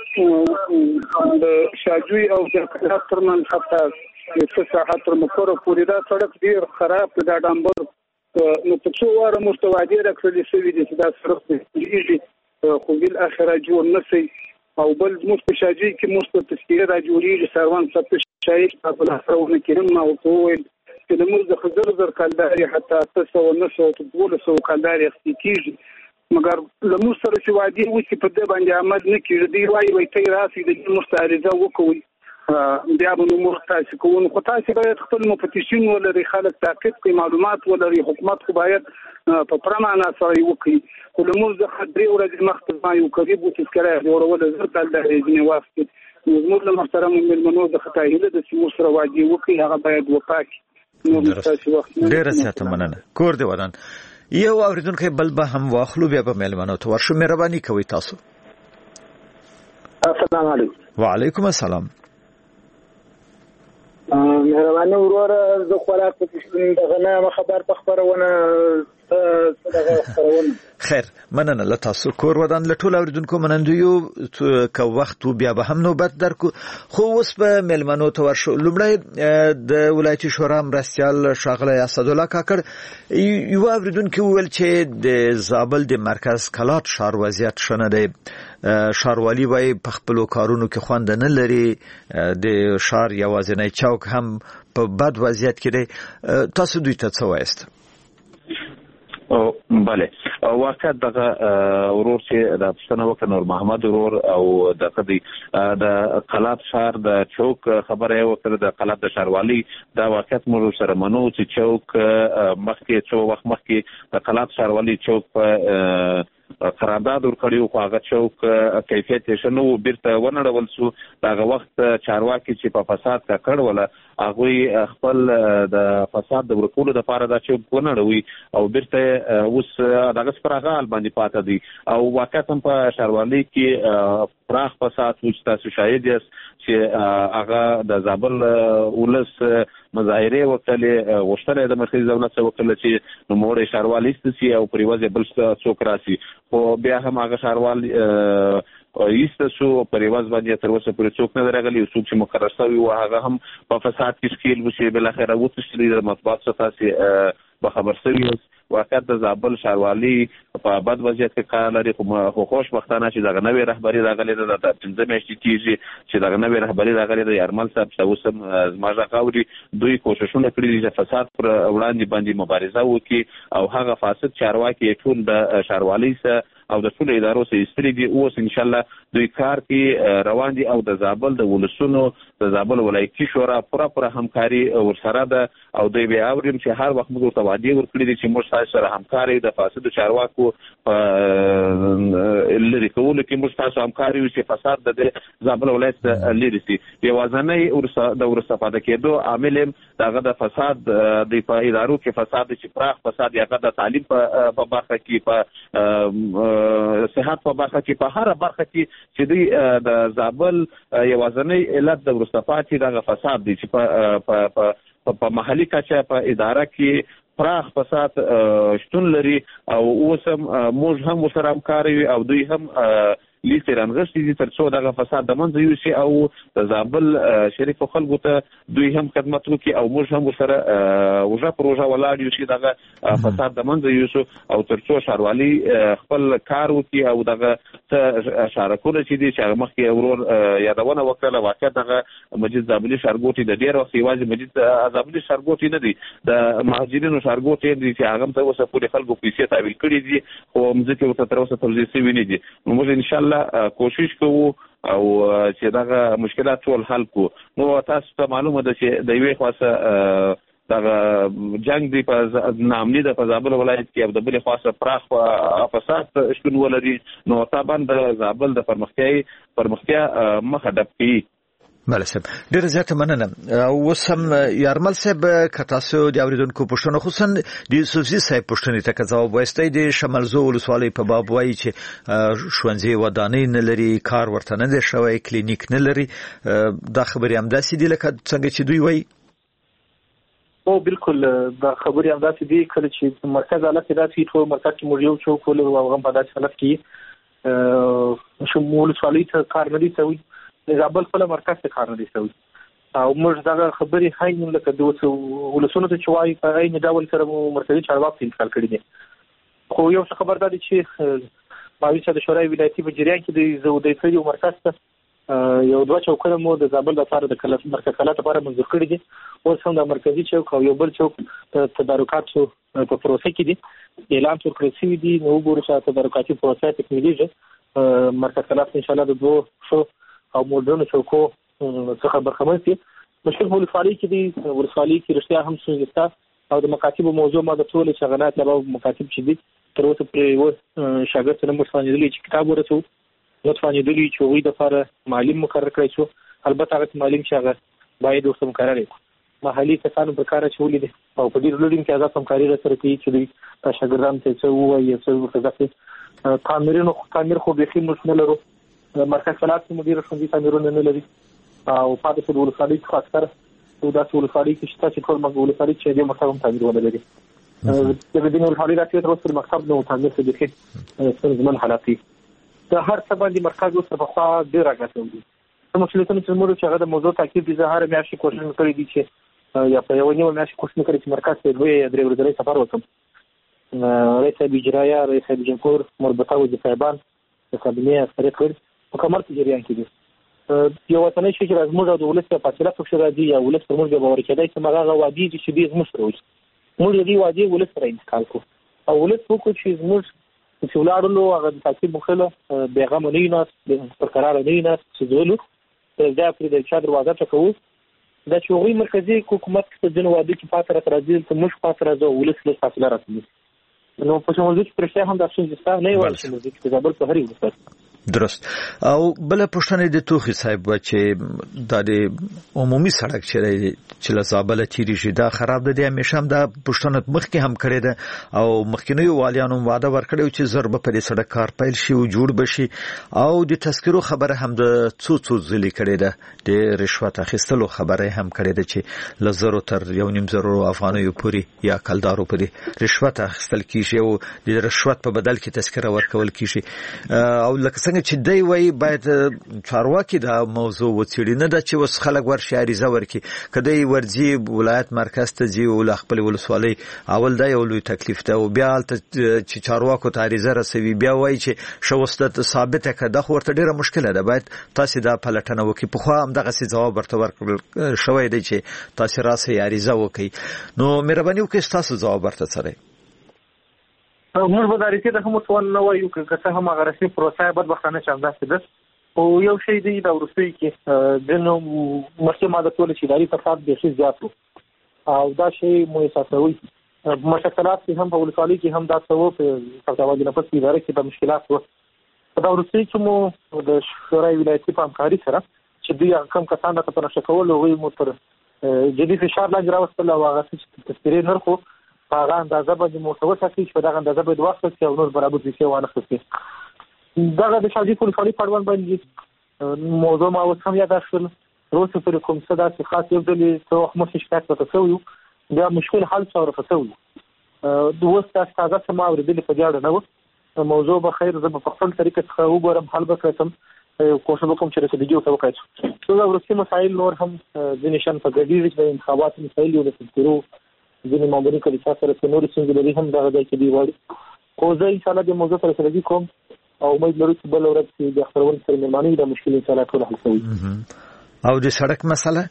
د شاجوی او د کلات ترمن حتی څه ساعت تر مکوره پورې دا سړک ډیر خراب دا ډامبر نو په څو واره مستوادي راکړل شوی دي چې دا سړک دیږي خو بل اخره جوړ نشي او بل مستشاجي کې مستتسکیه را جوړیږي سروان څه شای په لاسونه کې نو او کوی چې د موږ د خزر زر کلداري حتی 300 کلداري اختیږي مګر لمو سره چې وادي و چې په دې باندې عمل نه کیږي دی وایي ته راسي د مستعرضه وکوي بیا به نو تاسو کوون خو تاسو باید خپل مفتشین ولري خلک تعقیب کوي معلومات ولري حکومت خو باید په پرمانه سره وکړي خو موږ د خدري ورځ مخته ما یو قریب وتذکره ورول زر کال د ځنی واسطه موږ له محترم ملمنو د خدای له د سیمو سره وادي وکړي هغه باید وپاکي نو تاسو وخت ډیر زیاته مننه کور دی ودان یو اوریدونکو بل به هم واخلو بیا به ملمنو ته ورشو. مهرباني کوي تاسو. السلام علیکم. وعلیکم السلام. مهرباني ورور زه خو لا په دغه نه خبر په خبرونه خیر مننه له تاسو کور ودان له ټول اوریدونکو منندویو که وخت بیا به هم نوبت درکو خو اوس به ملمنو ته ورشو. لومړی د ولایتي شورا مرستیال ښاغلی اسدالله کاکړ یو اوریدونکي وویل چې د زابل د مرکز کلات ښار وضعیت ښه نه دی. ښاروالي وایي په خپلو کارونو کې خوند نه لري، د ښار یوازینی چوک هم په بد وضعیت کې دی. تاسو دوی ته څه وایست؟ بله واقعا دغه ورور چې د پښتنه وکړ نور محمد ورور او د قلات ښار د چوک خبره یې وکړه، د قلات د ښاروالي دا واقعیت موږ سره منو چې چوک مخکې څو وخت مخکې د قلات ښاروالي چوک په قرارداد ورکړی خو هغه چوک کیفیت یې ښه نه و، بیرته ونړول شو. دغه وخت چارواکي چې په فساد ککړ وله هغوی خپل د فساد د ورکولو دپاره دا چوک ونړوي او بیرته اوس دغه سپراغال باندې پاته دی. او واقعیت هم په ښاروالۍ کې پراخ فساد و چې تاسو شاهد یاست چې هغه د زابل ولس مظاهرې وکړلې، غوښتنه د مرکزي دولت څخه وکړله چې نوموړی ښاروال ایسته سي او پر یوازې بل څوک راسي، خو بیا هم هغه ښاروال ایسته شو، پر یواز باندې تر اوسه پورې څوک نه دی راغلی. څوک چې مقرر شوی و هغه هم په فساد کې ښکیل و چې بالاخره وتښتېدلی، د مطبوعاتو څخه تاسې به خبر شوي یاست. واقعیت د زابل ښاروالي په بد وضعیت کې کار لري، خو خوشبختانه چې دغه نوې رهبري راغلې ده، د 15 میاشتې کېږي چې دغه نوې رهبري راغلې ده. یارمل صاحب چې اوس هم زما غږ اوري، دوی کوښښونه کړي دي چې فساد پر وړاندې باندې مبارزه وکړي او هغه فاسد چارواکي ټول د ښاروالۍ سره او د ټولو ادارو سره ایستلي دي. اوس انشاءالله دوی کار کې روان دي او د زابل د ولسونو د زابل ولایتي شورا پوره همکاري ورسره ده. او دوی بیا اوریم چې هر وخت موږ ورته وعدې ورکړي دي چې موږ تاسو سره همکاري د فاسدو چارواکو لرې کولو کې موږ تاسو همکاري وي چې فساد د زابل ولایت لرې سي. یوازینی د وروسته پاتې کېدو عامل دغه د فساد د په ادارو کې فساد چې پراخ فساد یا د تعلیم په برخه کې، په صحت په برخه کې، په هر برخه کې چې دوی د زابل یوازینی علت د وروسته پاتې دغه فساد دی چې په محلي کچه په اداره کې پراخ فساد شتون لري. او اوس هم موږ هم ورسره همکاري وي او دوی هم لیستې رانغښتي دي تر څو دغه فساد د منځه یوسي او د زابل شریفو خلکو ته دوی هم خدمت وکړي او موږ هم ورسره اوږه پر اوږه ولاړ یو چې دغه فساد د منځه یوسو او تر څو ښاروالي خپل کار وکړي او دغه شارکونه چې دي چې هغه مخکې ورور یادونه وکړله. واقعیت دغه مجید زابلي ښارګوټي د ډېر وخت یوازې مجید زابلي ښارګوټي نه دی، د مهاجرینو ښارګوټي دي چې هغه هم تر اوسه پورې خلکو پیسې تحویل کړي دي خو مځکې ورته تر اوسه توزیع شوي نه دي. نو موږ انشاءالله کوشش کوو او چې دغه مشکلات ټول حل کو. نو تاسو ته معلومه ده چې د یوې خواصه دغه جنگ دی په نامني د زابل ولایت کې او د بلې خواصه پراخ فساد شتون ولري، نو طبعا د زابل د پرمختیا مخه ډب کوي. بله صاحب ډېره زیاته مننه. اوس هم یارمل صاحب که تاسو د اورېدونکو پوښتنه خصوصا د یوسفزي صاحب پوښتنې ته که ځواب وایستی، د شملزو ولسوالۍ په باب وایي چې ښوونځي ودانۍ نه لري، کار ورته نه دی شوی، کلینیک نه لري. دا خبرې همداسې دي لکه څنګه چې دوی وایي؟ او بالکل دا خبرې همداسې دي. کله چې مرکز حالت کې داسې ټول مرکز کې موږ یو چوک ولرو او هغه په داسې حالت کې ولسوالۍ ته کار نه دی شوی، زابل خپل مرکز ته کار نه دی شوی او موږ دغه خبرې هایم لکه د ولسونو ته چې وایي په عین ډول سره مرکزي چارواکو انتقال کړي دي. خو یو څه خبر دا دی چې ماوی چې د شورای ولایتي په جریان کې د زودیتي مرکز ته یو دوه چوکونه مو د زابل لپاره د مرکز کلات لپاره منظور کړي دي. اوس هم د مرکزي چوک او یو بل چوک تدارکاتو په پروسه کې دي، اعلان ورکړل شوی دی. نو وګورو چې تدارکاتي پروسه تکمیلېږي. مرکز کلات ان شاء الله د دوه شو او مودرن چوکو څخه برخمن شي. مشکل ولسوالۍ کې دي، ولسوالۍ کې رښتیا هم څنګه او د مکاتبو موضوع ما د ټول شغلات یا مکاتب چې دي تر اوسه پرې و شاګرد سره مستندلې چې کتاب ورسو لطفانې دلی چې وې د لپاره معلم مقرر کړی شو. البته هغه معلم چې هغه باید اوس مقرر کړي محلي کسانو په کار چولې دي او په دې لوري کې هغه همکاري سره کوي چې دوی شاګردان ته څه وایي څه ورته تعمیر خو به خې مشمل لرو. مرکز کلات مدیر ښوونځي تعمیرونه نه لري او پاتې ولسوالۍ څخه اکثر داسې ولسوالۍ کې شته چې ټول ولسوالۍ چې دې مرکز تعمیر ونه لري. د دې ولسوالۍ راځي تر اوسه مکتب نو تعمیر څه دي څه زمون حالاتي د هر څه باندې مرکز اوس په خوا ډیر راغلی دي مسؤلیتونه چې موږ چې هغه د موضوع تاکید دي زه هر میاشت کوشش کړی دي چې یا په یو نیو میاشت کوشش کړی چې مرکز ته دوی درې ورځې سفر وکم رئیس اجرایه رئیس جمهور مربوطه وزیران د کابینې سره کړ په کومه جریان کې دي یو وطني شي چې موږ د ولس په فاصله په شرا دي یا ولس پر موږ باور کېدای چې مغه وادي چې دې موږ سره موږ دې وادي ولس سره انتقال کو او ولس وکړو چې موږ چې ولاړلو هغه د تاکید مخله بیغه ملينا پر قرار نه نه چې زولو دا پر د چا دروازه ټکو دا چې وی مرکزی حکومت ته د وادي کې پاتره راځي ته موږ پاتره زو ولس له فاصله راځي نو په موضوع کې پرشه هم د افسوس ځای نه وایي چې د زابل په هرې وسه درست او بل پښتنې د توخي صاحب چې د عمومي سړک چې له زابل تیری شي دا خراب ده همیشه هم د پښتنت مخ کې هم کړی ده او مخکینی والیانو وعده ورکړی چې ضرب په دې سړک کار پیل شي او جوړ بشي او د تذکرو خبره هم د څو ځلې کړی ده د رشوت اخیستلو خبره هم کړی ده چې ل زرو تر 1.5 افغانیو پوري یا کلدارو پوري رشوت اخیستل کیږي او د رشوت په بدل کې تذکره ورکول کیږي او لکه څنګه چې دی وای باید چارواکي دا موضوع وڅېړي نه د چې وس خلک ورشي عریضه ورکي کدی ورځي ولایت مرکز ته ځي او خپل ولسوالۍ اول دا یو لوی تکلیف ته او بیا چې چارواکو ته عریضه رسوي بیا وای چې شوست ثابته کده خو ورته ډیره مشکله ده باید تاسو دا پلټنه وکړي په خو هم دغه څه جواب ورته ورکړل شوی دی چې تاسو راسي عریضه وکړي نو مهرباني وکړئ تاسو جواب ورته سره موږ به د ریټې د هم څون نه وایو که څه هم هغه رسمي پروسه بدبختانه چانداسته ده او یو شی دی د ورسوي کې د نو مخکې ماده ټول چې دایي فساد به شي زیات او دا شی مو احساسوي مشکلات چې هم په ولسوالۍ کې هم دا څو په تاوالي نه پس اداره کې د مشکلات وو دا ورسوي چې مو د شورای ولایتي په همکاري سره چې دوی کم کسان ته په نشه کول او مو پر جدي فشار لاندې راوستل او هغه چې تذکرې نرخو هغه اندازه به متوسط شي چې دا اندازه به د وخت کې او نور برابر دي چې وانه خسته دا د شاجي پولیسوالي پړوان باندې موضوع ما اوس هم یاد شول روس پر کوم څه دا چې خاص یو ډول څو مخ شکایت وکړو دا مشکل حل څور فسوي دوه تاسو سم اوریدل په جاړه نو موضوع به خیر زه په خپل طریقه څخه وګورم حل وکړم کوشش وکم چې رسېدګي وکړم څو ورسې مسایل نور هم د نشان په ګډي د انتخابات مسایل یو د تذکرو ځینې معمولي کلیسا سره چې نورې څنګه لري هم دغه ځای کې دی وړي خو زه انشاءالله د موضوع سره سرګي کوم او امید لرو چې بل ورځ کې د خبرون سره مېلمانه د مشکل انشاءالله ټول حل کوي او د سړک مسله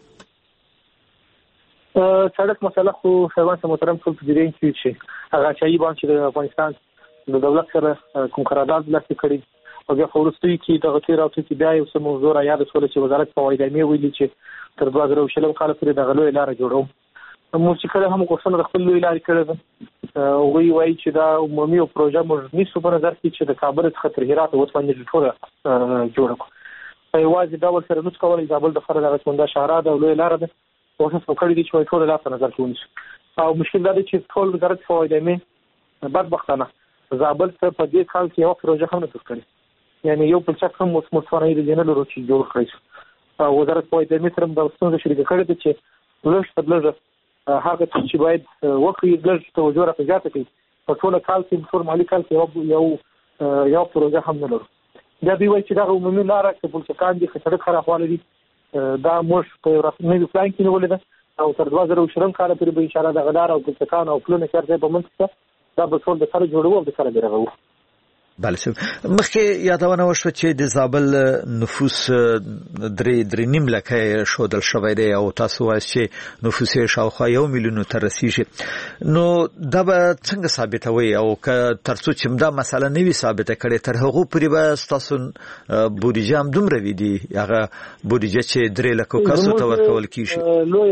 سړک مسله خو حیوان سره محترم ټول په دې کې چې هغه چایي باندې چې د افغانستان د دولت سره کوم قرارداد لاسلیک کړي او بیا خورستوي کې دغه تیر او چې بیا یو څه موضوع را یاد شول چې وزارت فواید مې ویلي چې تر 2020 کال پورې دغه لوی لار جوړو موسیقي هم کوښښونه خپل لوی لارې کړې او وی وایي چې دا عمومي پروژه موږ نشو په نظر کې چې د کابل څخه تر هرات وسمنه ټوله جوړه په یوازې دا ور سره نوڅ کولای زابل د فرض هغه څنګه شهر دا لوی لار ده کوښښ وکړي چې ټول لا په نظر کې ونیسي او مشکل دا دی چې ټول وزارت فواید مې بدبختانه زابل ته په دې کال کې یو پروژه هم نه ترکړي یعنی یو بل څه هم مصفانه دي نه لرو چې جوړ کړی او وزارت فواید مې سره د ستونزې شریک کړي دي چې لږ په لږ هغه چې باید وکړي د توجه را پیژاته کوي په ټول کال کې په مالي کال کې یو پروژه هم نه لرو دا دی وایي چې دا عمومي لار چې بلچکان دي خسرت خرابواله دي دا موږ په رسمي پلان کې نیولې ده او تر 2020 کال پورې به ان شاء الله د غلار او بلچکان او پلان کې به منځ دا به ټول د سره جوړو او د سره درغو بله مخکې یادونه وشوه چې د زابل نفوس درې نیم لکه شودل شوی دی او تاسو وایي چې نفوس یې شاوخوا 1 میلیون ته رسیږي نو دا به څنګه ثابتوي او تر څو چې دا مسله نه وي ثابته کړي تر هغه پورې به تاسو بودیجه هم دومره وي دي هغه بودیجه چې 3 لک کسو ته ورکول کیږي لوی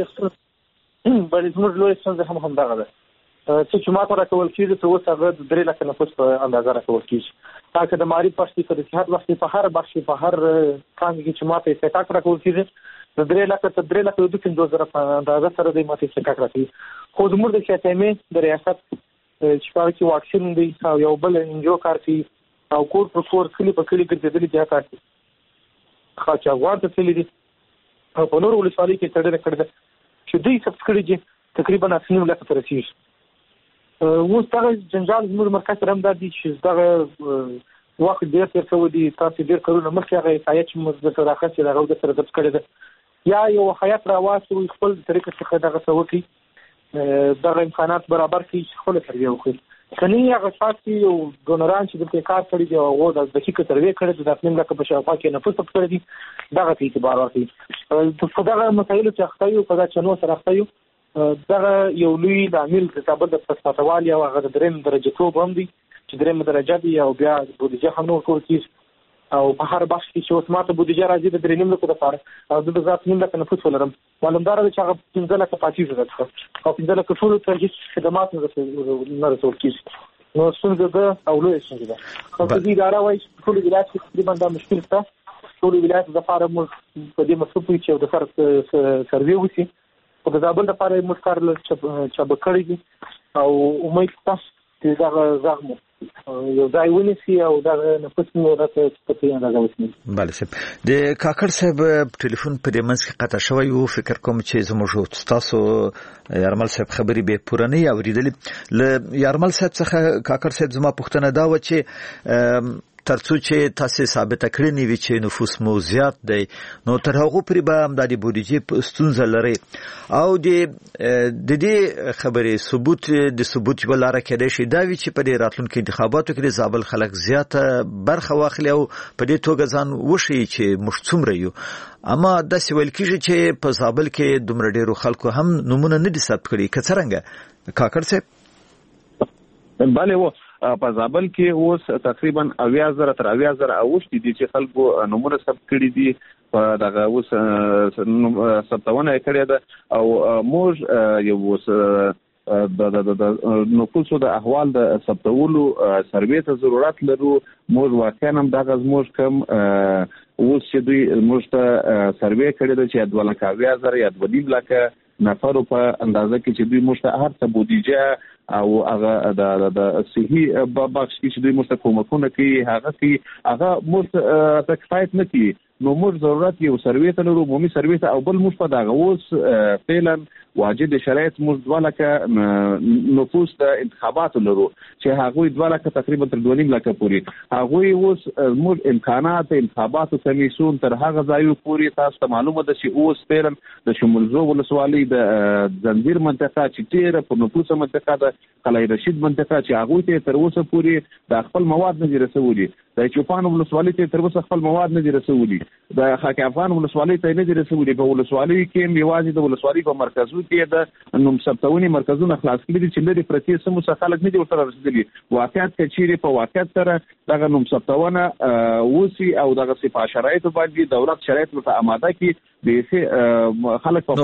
بلې موږ لوی څنګه هم دغه ده چې ماته راکول کیږي ته اوس هغه 3 لک نفوس په اندازه راکول کیږي تاکه د ماری پښتي په صحت وخت په هر بخش په هر کانګ کې چې ماته استحقاق راکول کیږي د 3 لک ته 3 لک د 2000 په اندازه سره د ماته استحقاق راکړي خو د موږ د شتمه د ریاست چې په کې واکسین دی او یو بل انجو کار کوي او کور پر کور کلی په کلی کې د دې ځای کار کوي خاصه وارد تللی دي او په نور ولسوالۍ کې تړل کړل چې دوی سبسکرایب تقریبا 8 لک تر رسیدي اوس دغه جنجال زموږ مرکز سره هم دا دي چې دغه وخت ډېر تېر شوی دی. تاسو ډېر کلونه مخکې هغه حکایت چې موږ درته راخیستې د هغه درسره ضبط کړی ده، یا یو حیات راواستوي خپل طریقې څخه دغه څه وکړي، دغه امکانات برابر کړي چې خپله تربیه وکړي. که نه هغه چا چې یو ډونران چې دلته کار کړی دی او هغو د دقیقه تربیه کړې ده، د 8 لکه په شاوخوا کې نفوس ثبت کړی دي، دغه ته اعتبار ورکړي. په دغه مسایلو چې اخته یو، په دا چنو سره اخته یو، دغه یو لوی لامل د کابل د پسپاتوالي او هغه د درېیم درجه توب هم دی چې درېیمه درجه دی، او بیا بودیجه هم نور ټول کېږي. او په هر بخش کې چې اوس ماته بودیجه راځي د 3.5 لکو دپاره، او زه د 9 لکه نفوس ولرم، معلومداره ده چې هغه 15 لکه پاتې زده څخه او 15 لکه ټولو ته هېڅ خدمات نه رسول کېږي. نو ستونزه ده او لویه ستونزه ده. خلکو اداره وایي چې ټولو ولایت کې تقریبا دا مشکل شته. ټولو ولایت دپاره موږ په دې مصروف یو چې د سر سروې وشي، خو د زابل دپاره موږ کار چابه کړی دي او امید شته چې دغه غږ مو یو ځای ونیسي او دغه نفوس مو راته په دې اندازه وشي. بله صاحب، د کاکړ صاحب ټلیفون په دې منځ کې قطع شوی و. فکر کوم چې زموږ تاسو یارمل صاحب خبرې به پوره نه اوریدلې. له یارمل صاحب څخه کاکړ صاحب زما پوښتنه دا و چې ترڅو چې تاسو ثابت کړی وي چې نفوس مو زیات دی، نو تر هغه پورې به هم د بودیجې ستونزه لري او د دې خبرې ثبوت ولاره کېدای شي دا وی چې په دې راتلونکو انتخاباتو کې د زابل خلک زیاته برخه واخلي او په دې توګه ځان وشي چې موږ څومره یو. اما دا سوال کیږي چې په زابل کې دومره ډیرو خلکو هم نمونه نه دي ثبت کړي. که څنګه کاکړ صاحب؟ بله و په زابل کې اوس تقریبا 80,000 تر 80,000 اوښتي دي چې خلکو نمونه ثبت کړي دي. په دغه اوس ثبتونه یې کړې ده او موږ یو اوس د نفوسو د احوال د ثبتولو سروې ته ضرورت لرو. موږ واقعا هم دغه زموږ کم اوس چې دوی موږ ته سروې کړې ده چې 2,80,000 یا 2.5 لکه نفرو په اندازه کې چې دوی موږ ته هر څه بودیجه او هغه د صحي بخش کې چې دوی موږ ته کومکونه کوي هغه موږ ته کفایت نه کوي. نو موږ ضرورت یو سروې ته لرو، عمومي سروې ته، او بل موږ په دغه اوس فعلا واجد شرایط موږ 2 لکه نفوس د انتخاباتو لرو چې هغوی 2 لکه تقریبا تر 2.5 لکه پورې هغوی اوس موږ امکانات انتخاباتو کمیسیون تر هغه ځایو پورې تاسو ته معلومه ده چې اوس فعلا د شمولزو ولسوالۍ د زنجیر منطقه چې ډېره په نفوسه منطقه ده، قلعه رشید منطقه چې هغوی ته تر اوسه پورې د خپل مواد نه دي رسولي، د چوپان ولسوالۍ ته تر اوسه خپل مواد نه دي رسولي، د خاک افغان ولسوالۍ ته نه دي رسولي. په ولسوالۍ کې یوازې د ولسوالۍ په مرکزو کې د نوم ثبتونې مرکزونه خلاص کړي دي چې لري پرتې سمو څخه خلک نه دي ورته رسېدلي. واقعیت کې چیرې په واقعیت سره دغه نوم ثبتونه وسی او دغه صفه شرایط باندې دولت شرایط ورته آماده کړي د خلک په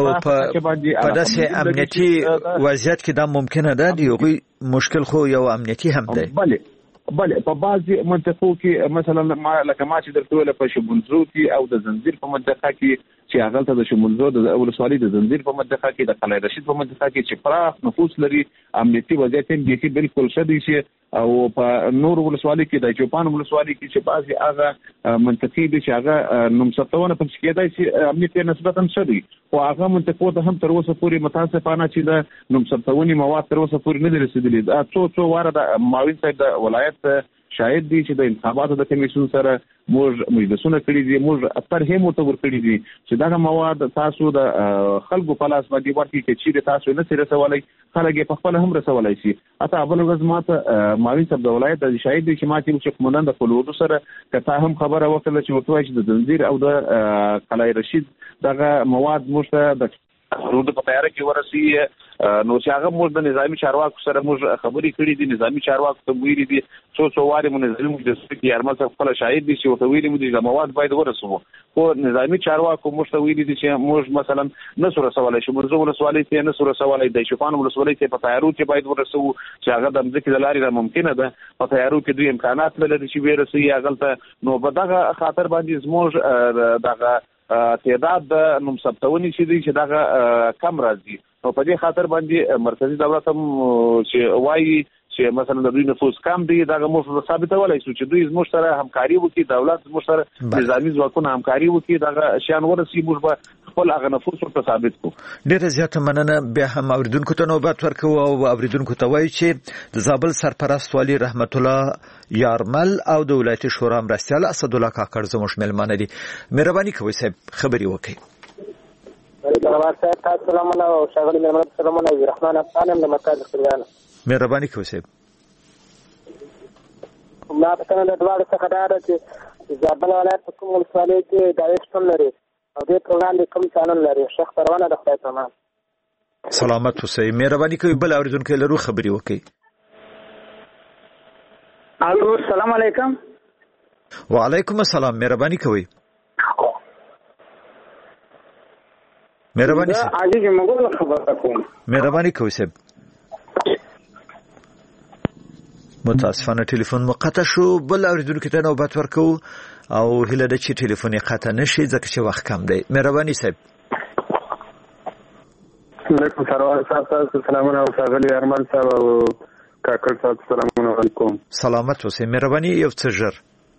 داسې امنیتي وضعیت کې دا ممکنه ده. دی مشکل خو یو امنیتي هم دی. بله په بعضي منطقو کې مثلا لکه ما چې درته ویل په شمولزو کې او د زنجیر په منطقه کې چې هغه ته د شمولزو د ولسوالۍ د زنجیر په منطقه کې د قلعه رشید په منطقه کې چې پراخ نفوس لري، امنیتي وضعیت یې بالکل ښه دی چې او په نور ولسوالۍ کې د چوپان ولسوالۍ کې چې بعضي هغه منطقې دي چې هغه نوم ثبتونه پکې کېدای شي امنیت یې نسبتا ښه دی، خو هغه منطقو ته هم تر اوسه پورې متاسفانه چې د نوم ثبتونې مواد تر اوسه پورې نه دي رسېدلي. څو واره د معاون صاحب د ولایت شاید دي چې د انتخاباتو د کمیسیون سره موږ مجلسونه کړي دي، موږ اثر هم ورته ورکړي دي چې دا مواد تاسو د خلکو په لاس باندې ورکړي چې چیرې تاسو نه سي رسولای، خلک یې په خپل هم رسولای شي. اته اول ورځ ماته معاون صاحب د ولایت د شاید دي چې ماته چې کومندان د فلورو سره کته هم خبره وکړه چې ورته چې د زنجیر او د قلعه رشید دغه مواد موږ ته د روډ په تیار کې ورسي. نو چې هغه موږ د نظامی چارواکو سره موږ خبرې کړې دي، نظامی چارواکو ته ویلي دي څو واره مو نظامی مجلس کې یارمل څخه خپل شاهد دي چې ورته ویلي مو دي د مواد باید ورسوو، خو نظامی چارواکو موږ ته ویلي دي چې موږ مثلا نه سره سوالای شو مرزو ولسوالۍ ته نه سره سوالای د شفان ولسوالۍ ته په تیارو کې باید ورسوو چې هغه د ځکه د لارې را ممکنه ده په تیارو کې دوی امکانات لري چې ورسوي هغه ته. نو په دغه خاطر باندې زموږ دغه تعداد د نوم ثبتونې چې دغه کم راځي. نو په دې خاطر باندې مرکزی دولت هم چې وایي چې چې مثلا د دوی نفوس کم دی دا موږ ثابتولای شو چې دوی زموږ سره همکاري وکړي، دولت زموږ سره نظامي ځواکونه همکاري وکړي، دا شیان ورسي موږ به خپل هغه نفوس ورته ثابت کړو. ډیره زیاته مننه. بیا هم اوریدونکو ته نوبت ورکوو او اوریدونکو ته وایي چې د زابل سرپرست والی رحمت الله یارمل او د ولایت شورا مرستیال اسد الله کاکړ زموږ مېلمانه دي. مهرباني کوئ صاحب خبري وکړئ. سلامونه او شاغلي مېلمانه سلامونه رحمان افغان د مرکز خبريال. مهرباني کوئ صاحب. ما په څنګه د دوړو څخه دا ده چې زابل ولایت په کوم ولسوالۍ کې داعش شتون لري او دې پروګرام کوم چانل لري شیخ پروانه د خدای په امان. سلامت اوسئ. مهرباني کوئ بل اوریدونکو لرو خبري وکړئ. الو السلام علیکم. وعلیکم السلام. مهرباني کوئ. مهرباني صاحب. عزیز مګول خبره کوم. مهرباني کوئ صاحب. متاسفانه ټلیفون مقطع شو. بل اوریدونکو ته نوبت ورکو او هله د چی ټلیفون قطع نشي ځکه چې وخت کم دی. مهرباني صاحب. علیکم سلام. سلامونه او ښاغلی ارمان صاحب او کاکړ صاحب سلامونه علیکم. سلامت اوسئ. مهرباني یو څه ژر.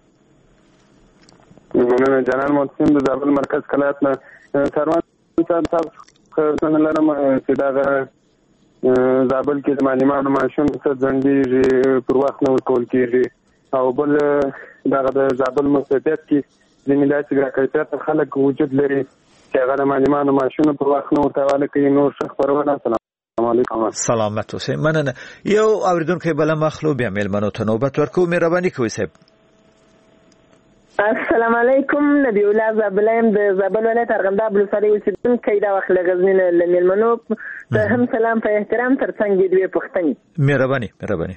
مننه جنرال محسن د زابل مرکز کلات نه سروان صاحب څنګه لرم چې دا زابل کې د معلمانو معاشونه څه ځنډېږي پر وخت نه ورکول کېږي او بل دغه د زابل مسؤلیت کې ځینې داسې ګراکیفیته خلک وجود لري چې هغه د معلمانو معاشونه پر وخت نه ورته حواله کوي. نور ښه خپرونه. السلام علیکم. سلامت اوسئ. مننه. یو اوریدونکی بله مخلو بیا مېلمنو ته نوبت ورکو. مهرباني کوئ صاحب. السلام علیکم. نبی الله زابلیم د زابل ولایت ارغنداب ولسوالۍ اوسیدونکی دا وخت له غزني له مېلمنو ته هم سلام په احترام ترڅنګ دوی پوښتنې. مهرباني.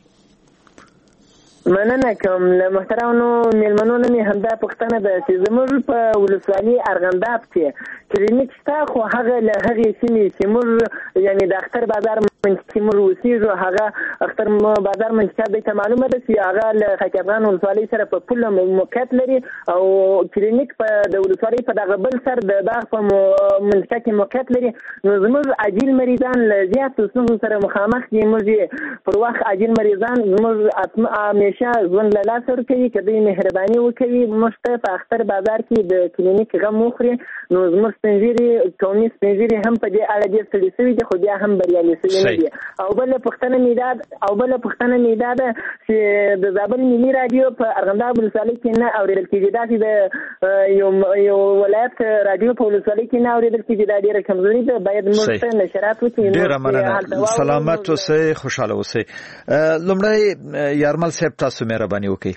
مننه کوم. له محترمو مېلمنو نه مې همدا پوښتنه ده چې زموږ په ولسوالۍ ارغنداب کې کلینیک شته خو هغه له هغې سیمې چې موږ یعنې د اختر بازار منځ کې موږ اوسېږو هغه اختر بازار منځ کې دوی ته معلومه ده چې هغه له خاک افغان ولسوالۍ سره په پوله موقعیت لري او کلینیک په د ولسوالۍ په دغه بل سر د باغ په منطقه کې موقعیت لري. نو زموږ عاجل مریضان له زیاتو ستونزو سره مخامخ دي. موږ پر وخت عاجل مریضان زموږ همیشه ژوند له لاسه ورکوي. که دوی مهرباني وکوي موږ ته په اختر بازار کې د کلینیک غم وخوري نو زموږ سپینږیري قومي سپینږیري هم په دې اړه ډېر ستړي شوي دي خو بیا هم بریالي شوي نه دي. او بله پوښتنه مې دا ده چې د زابل ملي راډیو په ارغنداب ولسوالۍ کې نه اورېدل کېږي. داسې د یو ولایت راډیو په ولسوالۍ کې نه اورېدل کېږي. دا ډېره کمزوري ده. باید موږ ته نشرات وکړي. ډېره مننه. سلامت اوسئ. خوشحاله اوسئ. لومړی یارمل صاحب تاسو مهرباني وکړئ.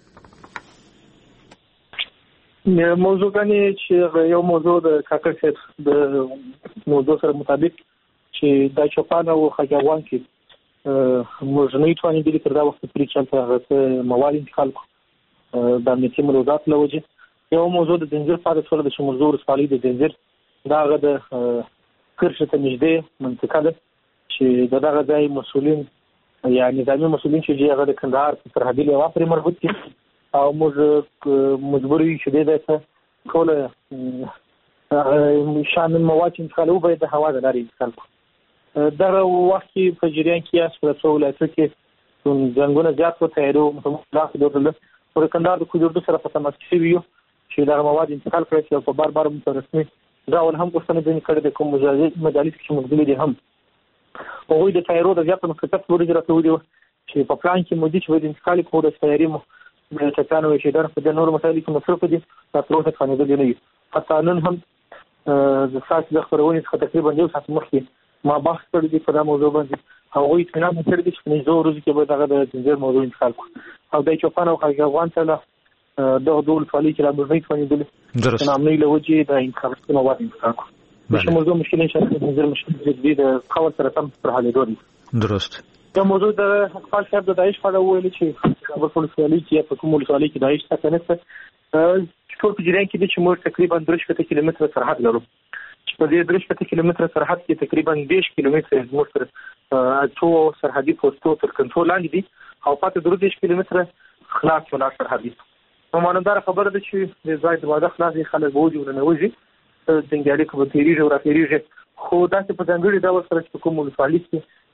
موضوع غني چې یو موضوع د کاکړ صاحب د موضوع سره مطابق چې د چوپان او خاګوان کې موږ نه توانې د تر دا وخت پورې چې مواد انتقال د امنیتي ملوزات لوجه یو موضوع د زنجیر فعالیت سره د شمولزور ولسوالۍ د زنجیر دغه د کرښې ته نږدې منطقه ده چې دغه ځای مسؤلین یا نظامي مسؤلین چې هغه د کندهار په سرحدي لوا پرې مربوط دي او موږ مجبور یو چې دغه کوله شامل مواد انتقالو باید د هوا د لارې انتقال کړو. دغه وخت کې په جریان کې یاست په څو ولایتو کې جنګونه زیات و تیارو متمرکز درلود پر کندهار د کوجورډو سره په تماس کې ویو چې دغه مواد انتقال کړي چې په بار مترسمي ډول هم پوښتنه دې کړې د کوم مجالس کې موجود دي هم هغوی د تیارو د زیات مخکټ ورې راټولې و چې په پلان کې مودي چې باید انتقال کړو د تیاري مو د چکانو چې در په نور مسایل کې مصرف دي تاسو ته خانه دي نه حتی نن هم د ساعت د خبرونې څخه تقریبا یو ساعت مخکې ما بحث کړی دی په دا موضوع باندې هغوی اطمینان کړی دی چې نږدې ورځې کې به دغه د زنجیر موضوع انتقال کړو او د چوپان او خاک افغان سره دغه ډول ولسوالۍ چې لا موږ نه توانېدلو درست نامنۍ له وجې د انتقال مواد انتقال کړو چې موضوع مشکل ان شاء الله د زنجیر مشکل دی د قول سره سم پر حالېدو دي. درست. دا موضوع د خپل صاحب د داعش په اړه ویل چې خبر په ولسوالۍ کې په کوم ولسوالۍ کې داعش څخه نشته ټول په جریان کې دي چې موږ تقریبا 3 کیلومتره سرحد لرو چې په دې 3 کیلومتره سرحد کې تقریبا 10 کیلومتره زموږ سره څو سرحدي پوسټو تر کنټرول لاندې دي او پاتې 3 کیلومتره خلاص ولا سرحد دي. نو مانندار خبره ده چې د ځای د واده خلاص خلک وځي ورنوځي څنګه اړیکه به تیریږي او راپیریږي خو داسې په ځانګړي ډول سره چې کوم ولسوالۍ کې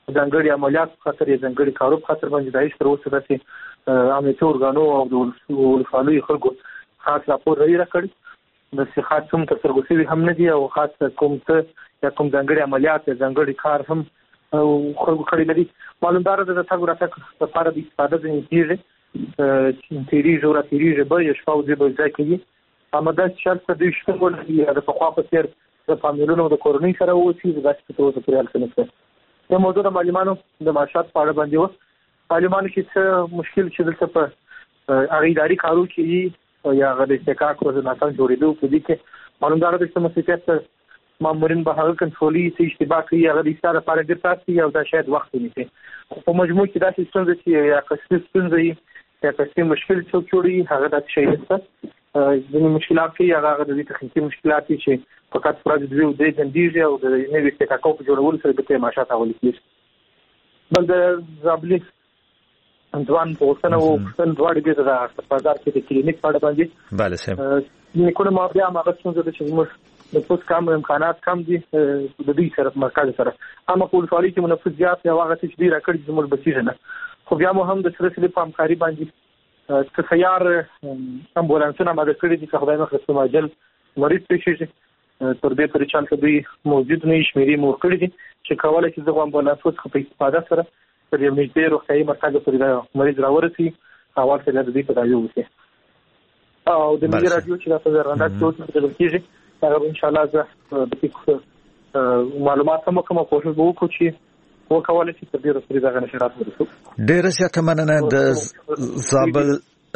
ځانګړي عملیات خاطر یې ځانګړي کارو خاطر باندې دایښ تر اوسه داسې امنیتي ارګانو او د ولسوالیو خلکو خاص راپور راکړي د خاص کوم ترګو شوی هم نه دی او خاص کوم څه یا کوم ځانګړي عملیات یا ځانګړي کار هم خلکو کړی لري. معلومدار ده د تاسو راته لپاره د استفاده د نتیجې تیریږي او راتیریږي به یو شپه د ځای کې امده شرط د شکل د پخوا په څیر د فامیلونو د کورنۍ سره وسی د داسې تر اوسه پورې حل نشته. د موضوع د معلوماتو د معاشات په اړه باندې و معلوماتو کې څه مشکل چې دلته په اداري کارو کې یا غږ استحقاق او ځناتان جوړېدو په دې کې معلومدار ده چې مسؤلیت مامورین به هغه کنټرولي چې اشتباه کوي هغه د اشاره لپاره ګرځي او دا شاید وخت ونیسي. په مجموع کې دا څه چې یا کسي ستونزې یا کسي مشکل څه جوړي هغه د شي نشته. د مشکلات کې هغه د تخنیکی مشکلات چې فقط فرض دی د جندیږي او د نوې استحقاق په جوړولو سره به معاشات اولي کیږي. بل د زابلی ځوان په وسنه او څن دوړې د بازار کې د کلینیک په اړه باندې bale صاحب نیکونه ما بیا ما غوښتم چې موږ د پوس کم امکانات کم دي د دې سره مرکز سره اما په ولسوالۍ کې منفذ زیات یا هغه چې ډیر کړي زموږ بچی نه خو بیا مو هم د سره په همکاري باندې تخیار امبولانسونه ماده کړی دي چې خدای مخ استعمال مریض پېښې تر دې پرې چل کړي موجود نه شمیرې مو کړی دي چې کولای شي د امبولانس څخه په استفاده سره پر یو نږدې روغتیايي مرکز پورې دا مریض راورسي اول څه د دې په دایو وسی او د ملي رادیو چې تاسو راغونډه کیږي هغه ان شاء الله زه د معلومات هم کوم کوشش وکړم چې وکولای شي تر دې رسېږي دا نشرات ورسو. ډېر زیاته مننه د زابل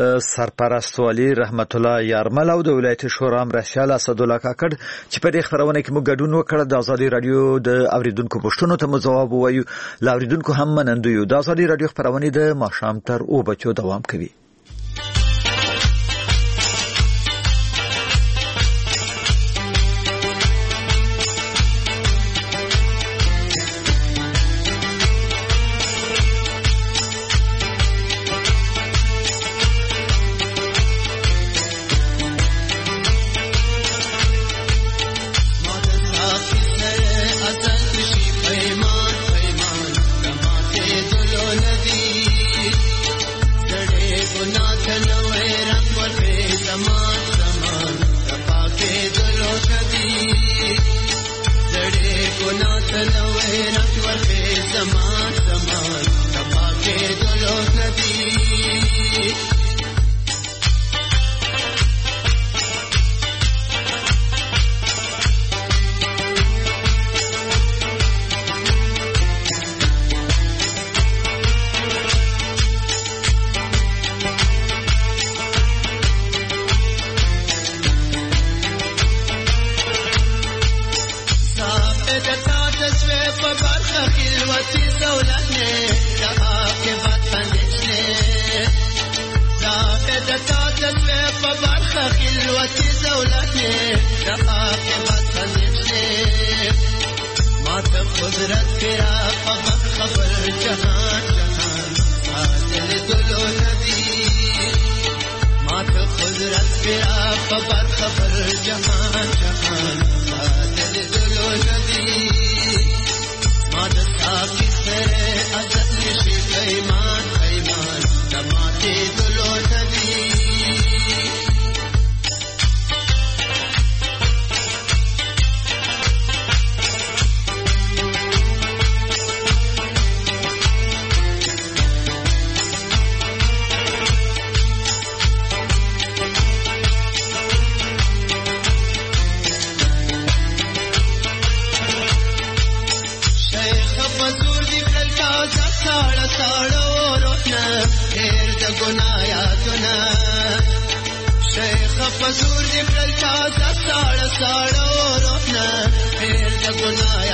سرپرست والی رحمت الله یارمل او د ولایت شورا مرشال اسد الله کاکړ چې په دې خبرونه کې موږ ګډون وکړ د ازادي رادیو د اوریدونکو پوښتنو ته جواب وایو. لا اوریدونکو هم منندو یو د ازادي رادیو خبرونه د ماښام تر او بچو دوام کوي.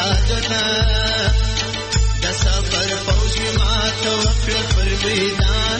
د سفر پوج ما تو خپل پر میدان